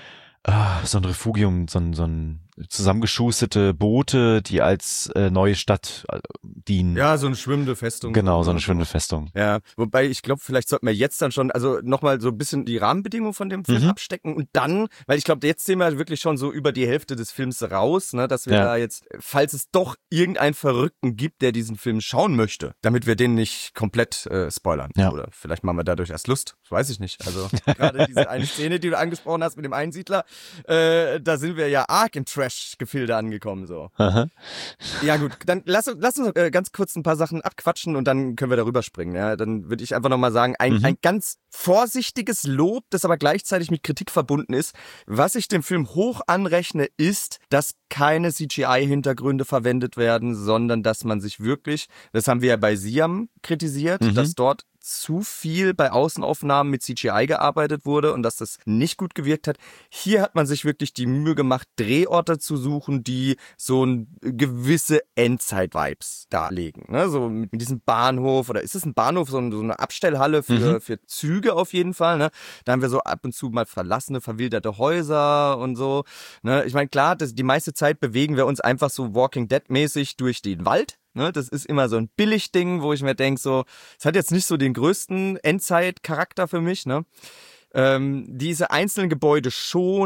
Refugium, so ein zusammengeschusterte Boote, die als neue Stadt dienen. Ja, so eine schwimmende Festung. Genau, so eine schwimmende Festung. Ja, wobei ich glaube, vielleicht sollten wir jetzt dann schon, also nochmal so ein bisschen die Rahmenbedingungen von dem Film abstecken und dann, weil ich glaube, jetzt sehen wir wirklich schon so über die Hälfte des Films raus, ne, dass wir da jetzt, falls es doch irgendeinen Verrückten gibt, der diesen Film schauen möchte, damit wir den nicht komplett spoilern. Ja. Oder vielleicht machen wir dadurch erst Lust, das weiß ich nicht. Also gerade diese eine Szene, die du angesprochen hast mit dem Einsiedler, da sind wir ja arg im Trash-Gefilde angekommen, so. Aha. Ja gut, dann lass uns ganz kurz ein paar Sachen abquatschen und dann können wir darüber springen. Ja, dann würde ich einfach nochmal sagen, ein ganz vorsichtiges Lob, das aber gleichzeitig mit Kritik verbunden ist. Was ich dem Film hoch anrechne, ist, dass keine CGI-Hintergründe verwendet werden, sondern dass man sich wirklich, das haben wir ja bei Siam kritisiert, dass dort zu viel bei Außenaufnahmen mit CGI gearbeitet wurde und dass das nicht gut gewirkt hat. Hier hat man sich wirklich die Mühe gemacht, Drehorte zu suchen, die so gewisse Endzeit-Vibes darlegen. Ne? So mit diesem Bahnhof, oder ist es ein Bahnhof, so eine Abstellhalle für Züge auf jeden Fall. Ne? Da haben wir so ab und zu mal verlassene, verwilderte Häuser und so. Ne? Ich meine, klar, die meiste Zeit bewegen wir uns einfach so Walking Dead-mäßig durch den Wald. Ne, das ist immer so ein Billigding, wo ich mir denke, so, es hat jetzt nicht so den größten Endzeit-Charakter für mich. Ne? Diese einzelnen Gebäude schon,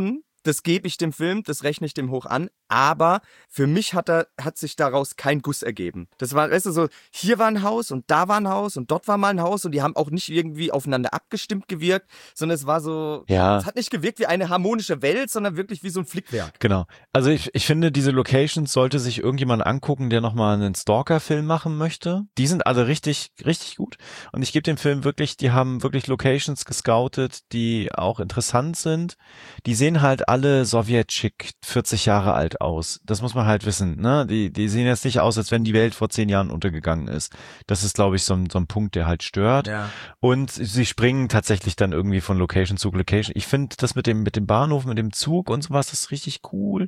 das gebe ich dem Film, das rechne ich dem hoch an, aber für mich hat sich daraus kein Guss ergeben. Das war, weißt du, so, hier war ein Haus und da war ein Haus und dort war mal ein Haus und die haben auch nicht irgendwie aufeinander abgestimmt gewirkt, sondern es war so, es hat nicht gewirkt wie eine harmonische Welt, sondern wirklich wie so ein Flickwerk. Genau. Also ich finde, diese Locations sollte sich irgendjemand angucken, der nochmal einen Stalker-Film machen möchte. Die sind alle richtig, richtig gut. Und ich gebe dem Film wirklich, die haben wirklich Locations gescoutet, die auch interessant sind. Die sehen halt alle sowjetschick 40 Jahre alt aus. Das muss man halt wissen, ne? Die sehen jetzt nicht aus, als wenn die Welt vor 10 Jahren untergegangen ist. Das ist, glaube ich, so ein Punkt, der halt stört. Ja. Und sie springen tatsächlich dann irgendwie von Location zu Location. Ich finde das mit dem Bahnhof, mit dem Zug und sowas, das ist richtig cool.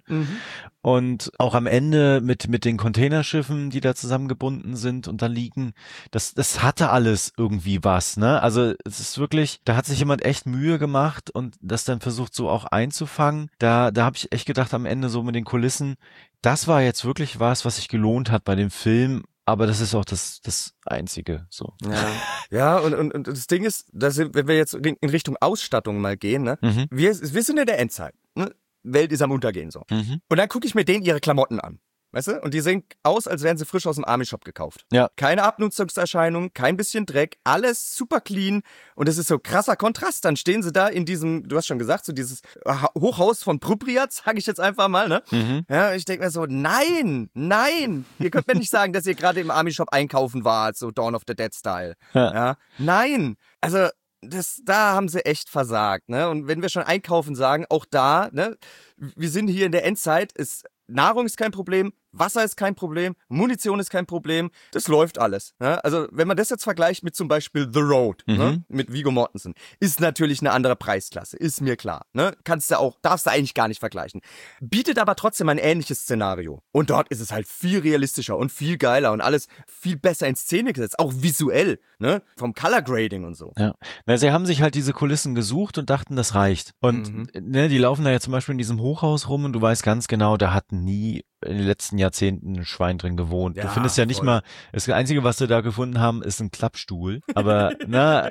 Und auch am Ende mit den Containerschiffen, die da zusammengebunden sind und da liegen, das hatte alles irgendwie was, ne? Also es ist wirklich, da hat sich jemand echt Mühe gemacht und das dann versucht so auch einzufangen. Da habe ich echt gedacht am Ende so mit den Kulissen, das war jetzt wirklich was sich gelohnt hat bei dem Film. Aber das ist auch das Einzige, so. Ja, und das Ding ist, wenn wir jetzt in Richtung Ausstattung mal gehen, ne? Wir sind in der Endzeit, ne? Welt ist am Untergehen, so. Und dann gucke ich mir denen ihre Klamotten an. Weißt du? Und die sehen aus, als wären sie frisch aus dem Army-Shop gekauft. Ja. Keine Abnutzungserscheinung, kein bisschen Dreck, alles super clean. Und es ist so krasser Kontrast. Dann stehen sie da in diesem, du hast schon gesagt, so dieses Hochhaus von Pripyat, sag ich jetzt einfach mal, ne? Ja, ich denke mir so, nein, ihr könnt mir nicht sagen, dass ihr gerade im Army-Shop einkaufen wart, so Dawn of the Dead-Style. Ja. Nein. Also, da haben sie echt versagt, ne? Und wenn wir schon einkaufen sagen, auch da, ne? Wir sind hier in der Endzeit, Nahrung ist kein Problem, Wasser ist kein Problem, Munition ist kein Problem, das läuft alles. Ne? Also wenn man das jetzt vergleicht mit zum Beispiel The Road, ne? Mit Viggo Mortensen, ist natürlich eine andere Preisklasse, ist mir klar. Ne? Darfst du eigentlich gar nicht vergleichen. Bietet aber trotzdem ein ähnliches Szenario. Und dort ist es halt viel realistischer und viel geiler und alles viel besser in Szene gesetzt, auch visuell, ne? Vom Color Grading und so. Ja, na, sie haben sich halt diese Kulissen gesucht und dachten, das reicht. Und ne, die laufen da ja zum Beispiel in diesem Hochhaus rum und du weißt ganz genau, da hat nie in den letzten Jahrzehnten ein Schwein drin gewohnt. Ja, du findest ja nicht mal, das Einzige, was sie da gefunden haben, ist ein Klappstuhl. Aber na,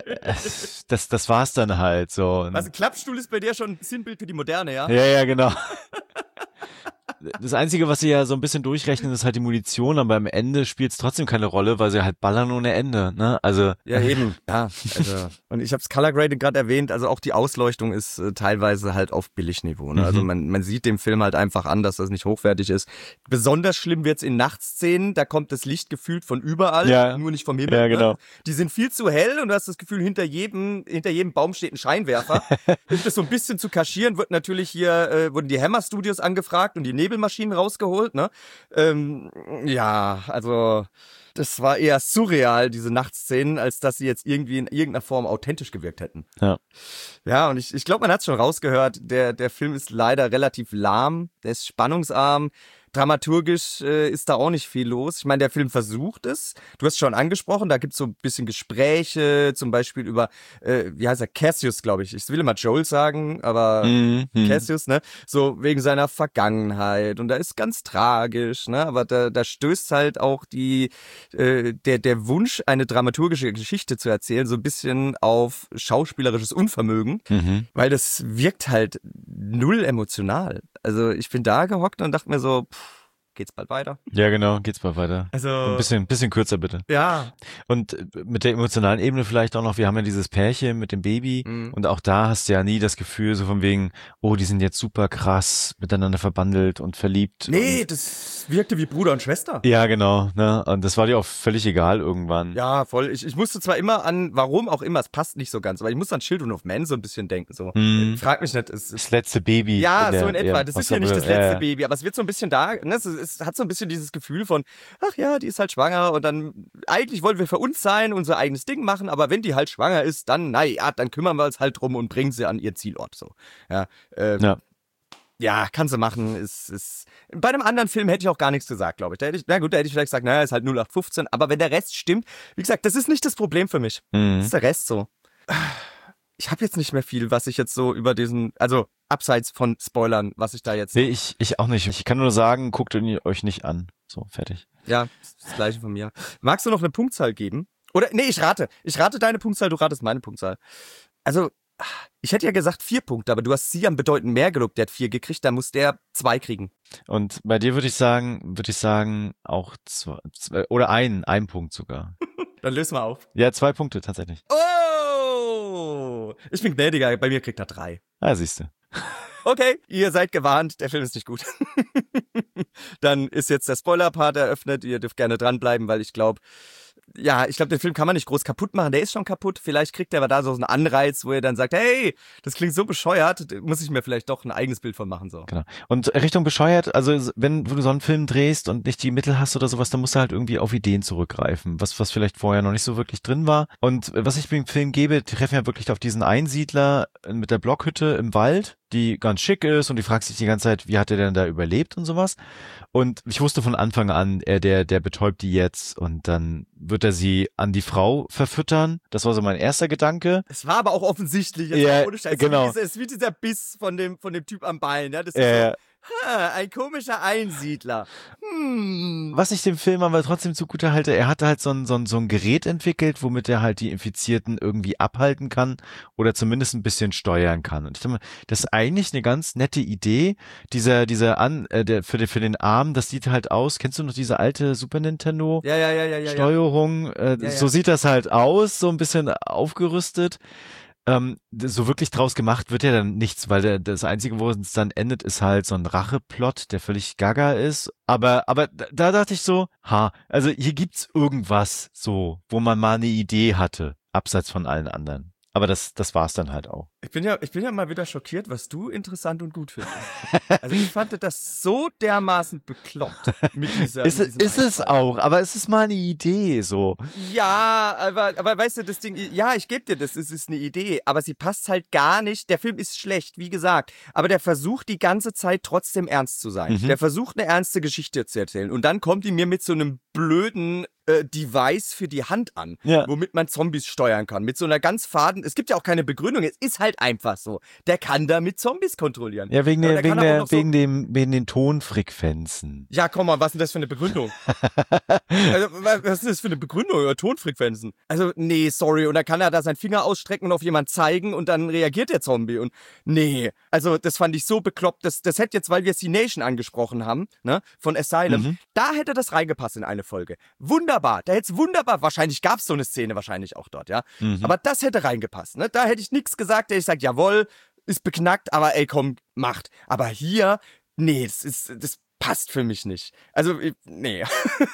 das war's dann halt so. Also ein Klappstuhl ist bei dir schon ein Sinnbild für die Moderne, ja? Ja, genau. Das Einzige, was sie ja so ein bisschen durchrechnen, ist halt die Munition, aber am Ende spielt es trotzdem keine Rolle, weil sie halt ballern ohne Ende, ne? Also. Ja, eben. Ja, also. Und ich habe das Color Grading gerade erwähnt, also auch die Ausleuchtung ist teilweise halt auf Billigniveau, ne? Also man sieht dem Film halt einfach an, dass das nicht hochwertig ist. Besonders schlimm wird's in Nachtszenen, da kommt das Licht gefühlt von überall, nur nicht vom Himmel. Ja, genau. Ne? Die sind viel zu hell und du hast das Gefühl, hinter jedem Baum steht ein Scheinwerfer. Um das so ein bisschen zu kaschieren, wurden die Hammer Studios angefragt und die Nebelmaschinen rausgeholt, ne? Ja, also das war eher surreal, diese Nachtszenen, als dass sie jetzt irgendwie in irgendeiner Form authentisch gewirkt hätten. Ja, und ich glaube, man hat es schon rausgehört, der Film ist leider relativ lahm, der ist spannungsarm. Dramaturgisch ist da auch nicht viel los. Ich meine, der Film versucht es. Du hast schon angesprochen, da gibt's so ein bisschen Gespräche, zum Beispiel über, wie heißt er, Cassius, glaube ich. Ich will immer Joel sagen, aber Cassius, ne? So wegen seiner Vergangenheit. Und da ist ganz tragisch, ne? Aber da stößt halt auch der Wunsch, eine dramaturgische Geschichte zu erzählen, so ein bisschen auf schauspielerisches Unvermögen, weil das wirkt halt null emotional. Also ich bin da gehockt und dachte mir so, geht's bald weiter? Ja, genau, geht's bald weiter. Also ein bisschen kürzer bitte. Ja. Und mit der emotionalen Ebene vielleicht auch noch, wir haben ja dieses Pärchen mit dem Baby und auch da hast du ja nie das Gefühl so von wegen, oh, die sind jetzt super krass miteinander verbandelt und verliebt. Nee, das wirkte wie Bruder und Schwester. Ja, genau, ne? Und das war dir auch völlig egal irgendwann. Ja, voll. Ich musste zwar immer warum auch immer, es passt nicht so ganz, aber ich musste an Children of Men so ein bisschen denken, so. Frag mich nicht. Das letzte Baby. Ja, so in etwa. Das ist ja nicht das letzte Baby, aber es wird so ein bisschen ne? Es hat so ein bisschen dieses Gefühl von, ach ja, die ist halt schwanger und dann, eigentlich wollen wir für uns sein, unser eigenes Ding machen, aber wenn die halt schwanger ist, dann, dann kümmern wir uns halt drum und bringen sie an ihr Zielort, so. Ja, ja, kann sie machen, ist bei einem anderen Film hätte ich auch gar nichts gesagt, glaube ich. Da hätte ich vielleicht gesagt, ist halt 0815, aber wenn der Rest stimmt, wie gesagt, das ist nicht das Problem für mich. Das ist der Rest so. Ich habe jetzt nicht mehr viel, was ich jetzt so über also abseits von Spoilern, was ich da jetzt... Nee, ich auch nicht. Ich kann nur sagen, guckt euch nicht an. So, fertig. Ja, das Gleiche von mir. Magst du noch eine Punktzahl geben? Oder, nee, ich rate deine Punktzahl, du ratest meine Punktzahl. Also, Ich hätte ja gesagt 4 Punkte, aber du hast Siam bedeutend mehr gelobt, der hat 4 gekriegt, dann muss der 2 kriegen. Und bei dir würde ich sagen auch 2 oder ein Punkt sogar. Dann lösen wir auf. Ja, 2 Punkte tatsächlich. Oh! Ich bin gnädiger, bei mir kriegt er 3. Ah, siehst du. Okay, ihr seid gewarnt, der Film ist nicht gut. Dann ist jetzt der Spoiler-Part eröffnet, ihr dürft gerne dranbleiben, weil ich glaube, den Film kann man nicht groß kaputt machen, der ist schon kaputt. Vielleicht kriegt er aber da so einen Anreiz, wo er dann sagt, hey, das klingt so bescheuert, muss ich mir vielleicht doch ein eigenes Bild von machen. So. Genau. Und Richtung bescheuert, also wenn du so einen Film drehst und nicht die Mittel hast oder sowas, dann musst du halt irgendwie auf Ideen zurückgreifen, was vielleicht vorher noch nicht so wirklich drin war. Und was ich dem Film gebe, die treffen ja wirklich auf diesen Einsiedler mit der Blockhütte im Wald, die ganz schick ist und die fragt sich die ganze Zeit, wie hat er denn da überlebt und sowas. Und ich wusste von Anfang an, der betäubt die jetzt und dann wird er sie an die Frau verfüttern. Das war so mein erster Gedanke. Es war aber auch offensichtlich. Ja, ohne Scheiß. genau. Es ist wie dieser Biss von dem Typ am Bein. Ja? Das ist so, ein komischer Einsiedler. Was ich dem Film aber trotzdem zugute halte, er hatte halt so ein Gerät entwickelt, womit er halt die Infizierten irgendwie abhalten kann oder zumindest ein bisschen steuern kann. Und ich denke mal, das ist eigentlich eine ganz nette Idee. Für den Arm, das sieht halt aus. Kennst du noch diese alte Super Nintendo Steuerung? So sieht das halt aus, so ein bisschen aufgerüstet. So wirklich draus gemacht wird ja dann nichts, weil das Einzige, wo es dann endet, ist halt so ein Racheplot, der völlig gaga ist. Aber da dachte ich so, also hier gibt's irgendwas so, wo man mal eine Idee hatte, abseits von allen anderen. Aber das war's dann halt auch. Ich bin ja mal wieder schockiert, was du interessant und gut findest. Also ich fand das so dermaßen bekloppt mit dieser. Ist es auch, aber es ist mal eine Idee so. Ja, aber weißt du, das Ding, ja, ich gebe dir das, es ist eine Idee, aber sie passt halt gar nicht. Der Film ist schlecht, wie gesagt, aber der versucht die ganze Zeit trotzdem ernst zu sein. Der versucht eine ernste Geschichte zu erzählen und dann kommt die mir mit so einem blöden Device für die Hand an, womit man Zombies steuern kann. Mit so einer ganz faden, es gibt ja auch keine Begründung, es ist halt einfach so. Der kann damit Zombies kontrollieren. Ja, wegen den Tonfrequenzen. Ja, komm mal, was ist denn das für eine Begründung? Also, was ist das für eine Begründung über Tonfrequenzen? Also, nee, sorry, und dann kann er da seinen Finger ausstrecken und auf jemanden zeigen und dann reagiert der Zombie und nee, also das fand ich so bekloppt, das hätte jetzt, weil wir C-Nation angesprochen haben, ne, von Asylum, da hätte das reingepasst in eine Folge. Wunderbar, wahrscheinlich gab's so eine Szene wahrscheinlich auch dort, ja. Aber das hätte reingepasst, ne? Da hätte ich nichts gesagt, da hätte ich gesagt, jawohl, ist beknackt, aber ey, komm, macht. Aber hier, nee, das passt für mich nicht. Also, nee.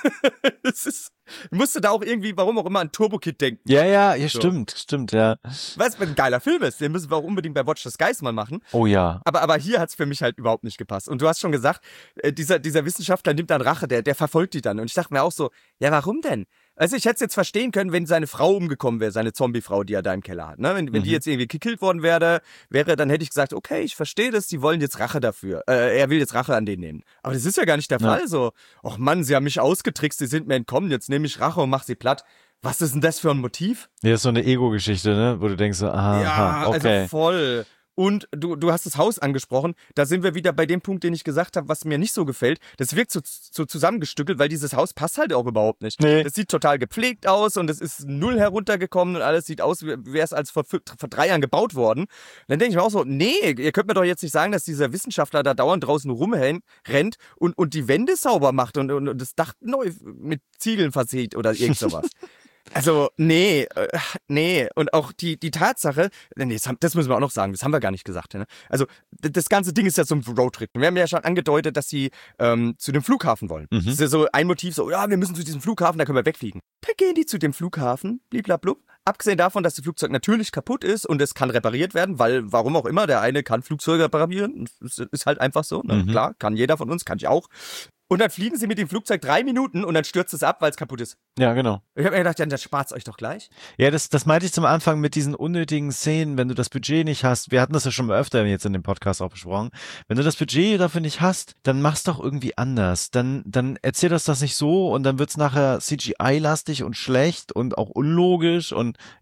Ich musste da auch irgendwie, warum auch immer, an Turbo Kid denken. Ja, so. Stimmt, ja. Weil es ein geiler Film ist, den müssen wir auch unbedingt bei Watch the Skies mal machen. Oh ja. Aber hier hat's für mich halt überhaupt nicht gepasst. Und du hast schon gesagt, dieser Wissenschaftler nimmt dann Rache, der verfolgt die dann. Und ich dachte mir auch so, ja, warum denn? Also ich hätte es jetzt verstehen können, wenn seine Frau umgekommen wäre, seine Zombie-Frau, die er da im Keller hat. Ne? Wenn die jetzt irgendwie gekillt worden wäre, dann hätte ich gesagt, okay, ich verstehe das, die wollen jetzt Rache dafür. Er will jetzt Rache an denen nehmen. Aber das ist ja gar nicht der Fall. So, ach Mann, sie haben mich ausgetrickst, sie sind mir entkommen, jetzt nehme ich Rache und mach sie platt. Was ist denn das für ein Motiv? Ja, ist so eine Ego-Geschichte, ne? Wo du denkst so, ja, okay. Also voll. Und du hast das Haus angesprochen, da sind wir wieder bei dem Punkt, den ich gesagt habe, was mir nicht so gefällt. Das wirkt so zusammengestückelt, weil dieses Haus passt halt auch überhaupt nicht. Nee. Das sieht total gepflegt aus und es ist null heruntergekommen und alles sieht aus, wie wäre es als vor 3 Jahren gebaut worden. Dann denke ich mir auch so, nee, ihr könnt mir doch jetzt nicht sagen, dass dieser Wissenschaftler da dauernd draußen rumrennt und die Wände sauber macht und das Dach neu mit Ziegeln versieht oder irgend sowas. Also, nee. Und auch die Tatsache, das müssen wir auch noch sagen, das haben wir gar nicht gesagt. Ne? Also, das ganze Ding ist ja so ein Roadtrip. Wir haben ja schon angedeutet, dass sie zu dem Flughafen wollen. Das ist ja so ein Motiv, so, ja, wir müssen zu diesem Flughafen, da können wir wegfliegen. Dann gehen die zu dem Flughafen, bliblablub. Abgesehen davon, dass das Flugzeug natürlich kaputt ist und es kann repariert werden, weil, warum auch immer, der eine kann Flugzeuge reparieren. Das ist halt einfach so. Ne? Klar, kann jeder von uns, kann ich auch. Und dann fliegen sie mit dem Flugzeug 3 Minuten und dann stürzt es ab, weil es kaputt ist. Ja, genau. Ich habe mir gedacht, ja, das spart's euch doch gleich. Ja, das meinte ich zum Anfang mit diesen unnötigen Szenen, wenn du das Budget nicht hast. Wir hatten das ja schon mal öfter jetzt in dem Podcast auch besprochen. Wenn du das Budget dafür nicht hast, dann mach's doch irgendwie anders. Dann erzähl das nicht so und dann wird's nachher CGI-lastig und schlecht und auch unlogisch und ja.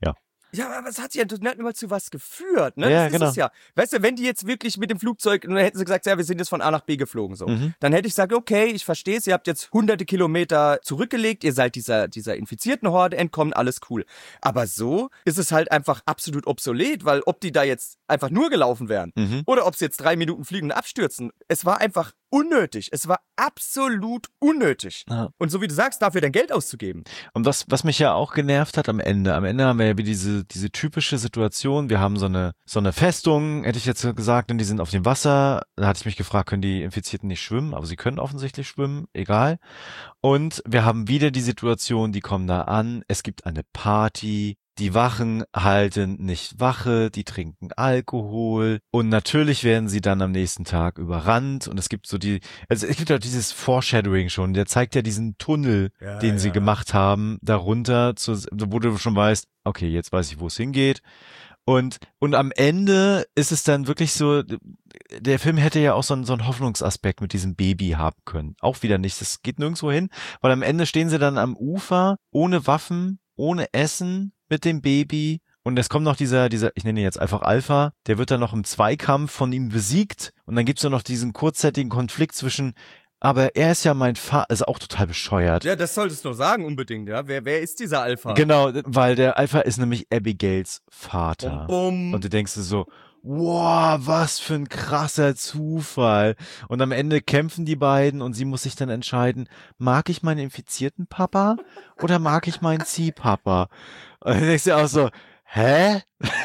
Ja, aber es hat ja nicht mal zu was geführt, ne? Ja, Das ist genau. es ja. Weißt du, wenn die jetzt wirklich mit dem Flugzeug, dann hätten sie gesagt, ja, wir sind jetzt von A nach B geflogen, so. Mhm. Dann hätte ich gesagt, okay, ich verstehe es, ihr habt jetzt hunderte Kilometer zurückgelegt, ihr seid dieser infizierten Horde entkommen, alles cool. Aber so ist es halt einfach absolut obsolet, weil ob die da jetzt einfach nur gelaufen wären oder ob sie jetzt 3 Minuten fliegen und abstürzen, es war einfach unnötig. Es war absolut unnötig. Ja. Und so wie du sagst, dafür dein Geld auszugeben. Und was mich ja auch genervt hat am Ende haben wir ja wie diese typische Situation, wir haben so eine Festung, hätte ich jetzt gesagt, und die sind auf dem Wasser. Da hatte ich mich gefragt, können die Infizierten nicht schwimmen? Aber sie können offensichtlich schwimmen, egal. Und wir haben wieder die Situation, die kommen da an, es gibt eine Party, die Wachen halten nicht Wache, die trinken Alkohol und natürlich werden sie dann am nächsten Tag überrannt und es gibt es gibt ja dieses Foreshadowing schon, der zeigt ja diesen Tunnel, den sie gemacht haben, darunter, wo du schon weißt, okay, jetzt weiß ich, wo es hingeht. Und am Ende ist es dann wirklich so, der Film hätte ja auch so einen Hoffnungsaspekt mit diesem Baby haben können. Auch wieder nicht, das geht nirgendwo hin, weil am Ende stehen sie dann am Ufer, ohne Waffen, ohne Essen, mit dem Baby. Und es kommt noch dieser, ich nenne ihn jetzt einfach Alpha, der wird dann noch im Zweikampf von ihm besiegt. Und dann gibt's ja noch diesen kurzzeitigen Konflikt zwischen, aber er ist ja mein Vater, ist auch total bescheuert. Ja, das solltest du noch sagen, unbedingt, ja. Wer ist dieser Alpha? Genau, weil der Alpha ist nämlich Abigails Vater. Bum. Und du denkst dir so, wow, was für ein krasser Zufall. Und am Ende kämpfen die beiden und sie muss sich dann entscheiden, mag ich meinen infizierten Papa oder mag ich meinen Ziehpapa? Und dann denkst du auch so, hä?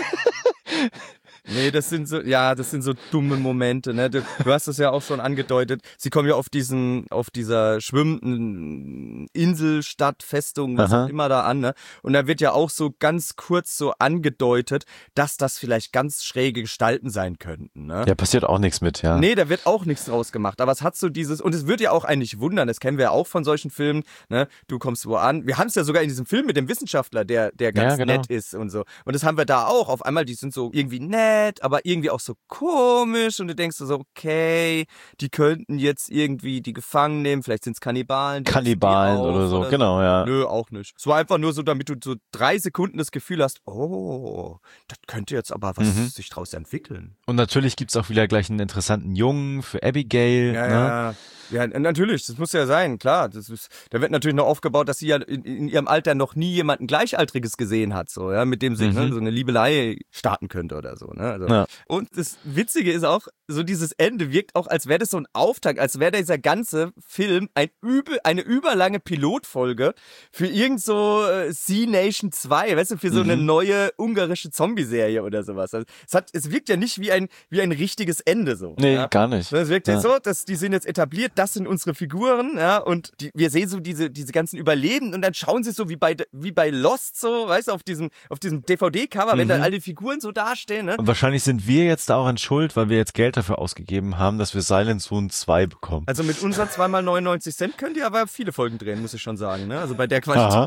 Nee, das sind so dumme Momente, ne? Du hast es ja auch schon angedeutet. Sie kommen ja auf dieser schwimmenden Inselstadt, Festung, was auch immer da an, ne? Und da wird ja auch so ganz kurz so angedeutet, dass das vielleicht ganz schräge Gestalten sein könnten, ne? Ja, passiert auch nichts mit, ja. Nee, da wird auch nichts draus gemacht. Aber es hat so und es wird ja auch eigentlich wundern, das kennen wir ja auch von solchen Filmen, ne? Du kommst wo an. Wir haben es ja sogar in diesem Film mit dem Wissenschaftler, der ganz nett ist und so. Und das haben wir da auch. Auf einmal, die sind so irgendwie nett, aber irgendwie auch so komisch und du denkst so, okay, die könnten jetzt irgendwie die gefangen nehmen, vielleicht sind es Kannibalen. Kannibalen oder so, genau, ja. Nö, auch nicht. Es war einfach nur so, damit du so 3 Sekunden das Gefühl hast, oh, das könnte jetzt aber was sich draus entwickeln. Und natürlich gibt's auch wieder gleich einen interessanten Jungen für Abigail. Ja, natürlich, das muss ja sein, klar. Da wird natürlich noch aufgebaut, dass sie ja in ihrem Alter noch nie jemanden Gleichaltriges gesehen hat, so, ja, mit dem sie so eine Liebelei starten könnte oder so, ne? Also. Ja. Und das Witzige ist auch, so dieses Ende wirkt auch, als wäre das so ein Auftakt, als wäre dieser ganze Film eine überlange Pilotfolge für irgend so Sea Nation 2, weißt du, für so eine neue ungarische Zombie-Serie oder sowas. Also es wirkt ja nicht wie ein richtiges Ende so. Nee, ja? gar nicht. Es wirkt ja so, dass die sind jetzt etabliert, das sind unsere Figuren, ja, und wir sehen so diese ganzen Überlebenden und dann schauen sie so wie bei Lost so, weißt du, auf diesem DVD-Cover, wenn dann alle Figuren so dastehen, ne? Und wahrscheinlich sind wir jetzt da auch an Schuld, weil wir jetzt Geld dafür ausgegeben haben, dass wir Silent Zone 2 bekommen. Also mit unseren 2x99 Cent könnt ihr aber viele Folgen drehen, muss ich schon sagen, ne? Also bei der Qualität.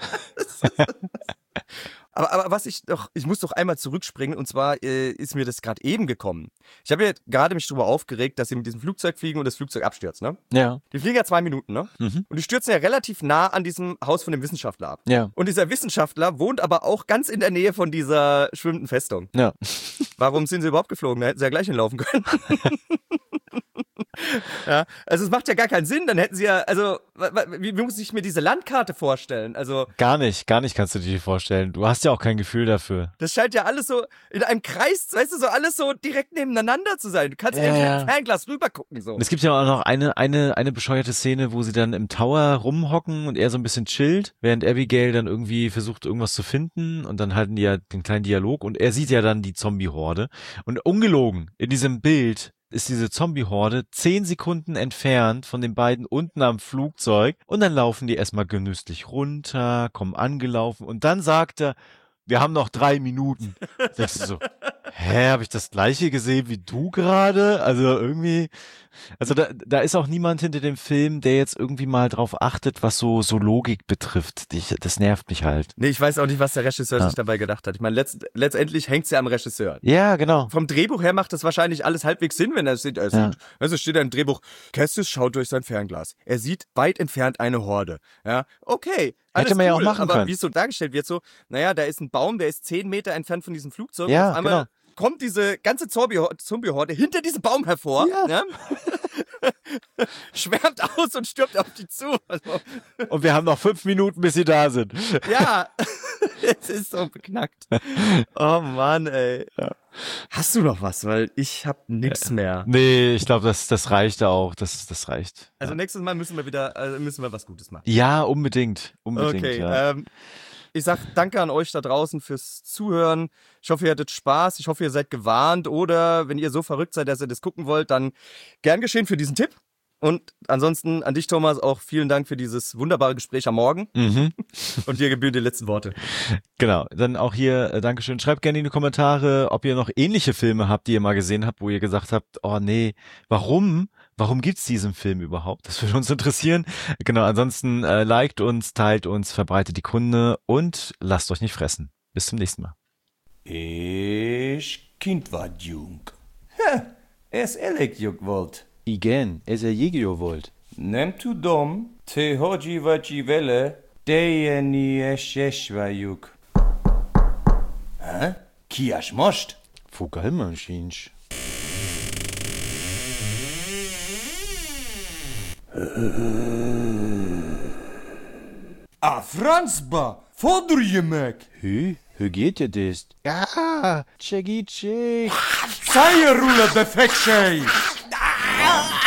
Aber ich muss doch einmal zurückspringen, und zwar ist mir das gerade eben gekommen. Ich habe ja gerade mich darüber aufgeregt, dass sie mit diesem Flugzeug fliegen und das Flugzeug abstürzt, ne? Ja. Die fliegen ja 2 Minuten, ne? Und die stürzen ja relativ nah an diesem Haus von dem Wissenschaftler ab. Ja. Und dieser Wissenschaftler wohnt aber auch ganz in der Nähe von dieser schwimmenden Festung. Ja. Warum sind sie überhaupt geflogen? Da hätten sie ja gleich hinlaufen können. Ja, also es macht ja gar keinen Sinn, dann hätten sie ja, also wie muss ich mir diese Landkarte vorstellen? Also gar nicht kannst du dir vorstellen. Du hast ja auch kein Gefühl dafür. Das scheint ja alles so in einem Kreis, weißt du, so alles so direkt nebeneinander zu sein. Du kannst ja mit dem Fernglas rübergucken so. Und es gibt ja auch noch eine bescheuerte Szene, wo sie dann im Tower rumhocken und er so ein bisschen chillt, während Abigail dann irgendwie versucht irgendwas zu finden und dann halten die ja den kleinen Dialog und er sieht ja dann die Zombie-Horde und ungelogen in diesem Bild ist diese Zombie-Horde 10 Sekunden entfernt von den beiden unten am Flugzeug und dann laufen die erstmal genüsslich runter, kommen angelaufen und dann sagt er, wir haben noch 3 Minuten. Denkst du so, habe ich das gleiche gesehen wie du gerade? Also irgendwie, also da ist auch niemand hinter dem Film, der jetzt irgendwie mal drauf achtet, was so Logik betrifft. Das nervt mich halt. Nee, ich weiß auch nicht, was der Regisseur sich dabei gedacht hat. Ich meine, letztendlich hängt's ja am Regisseur. Ja, genau. Vom Drehbuch her macht das wahrscheinlich alles halbwegs Sinn, wenn er sieht. Also steht da im Drehbuch, Kestis schaut durch sein Fernglas. Er sieht weit entfernt eine Horde. Ja, okay. Alles Hätte man ja auch cool, machen aber können. wie es so dargestellt wird, so, naja, da ist ein Baum, der ist 10 Meter entfernt von diesem Flugzeug. Ja, und auf einmal genau. kommt diese ganze Zombie-Horde hinter diesem Baum hervor, Ja. ne? Schwärmt aus und stürmt auf die zu. Also, Und wir haben noch 5 Minuten, bis sie da sind. ja, es ist so beknackt. Oh Mann, ey. Hast du noch was? Weil ich hab nix mehr. Nee, ich glaube, das reicht auch. Das reicht. Also nächstes Mal müssen wir was Gutes machen. Ja, unbedingt. Unbedingt, Okay, ja. ich sag danke an euch da draußen fürs Zuhören. Ich hoffe, ihr hattet Spaß. Ich hoffe, ihr seid gewarnt. Oder wenn ihr so verrückt seid, dass ihr das gucken wollt, dann gern geschehen für diesen Tipp. Und ansonsten an dich, Thomas, auch vielen Dank für dieses wunderbare Gespräch am Morgen. Und dir gebühren die letzten Worte. Genau, dann auch hier, Dankeschön. Schreibt gerne in die Kommentare, ob ihr noch ähnliche Filme habt, die ihr mal gesehen habt, wo ihr gesagt habt, oh nee, warum gibt's diesen Film überhaupt? Das würde uns interessieren. Genau, ansonsten liked uns, teilt uns, verbreitet die Kunde und lasst euch nicht fressen. Bis zum nächsten Mal. Ich Kind war jung. Es elek jung wollt. Igen, Jegio wollt. Nem tudom, te hodzi vagy vele, dejeni esesvajuk. Kias most? Fogalman sincs. A francba, fordulj meg! Hur geht dir das? Ja, segítség! Szállj róla, befeksej!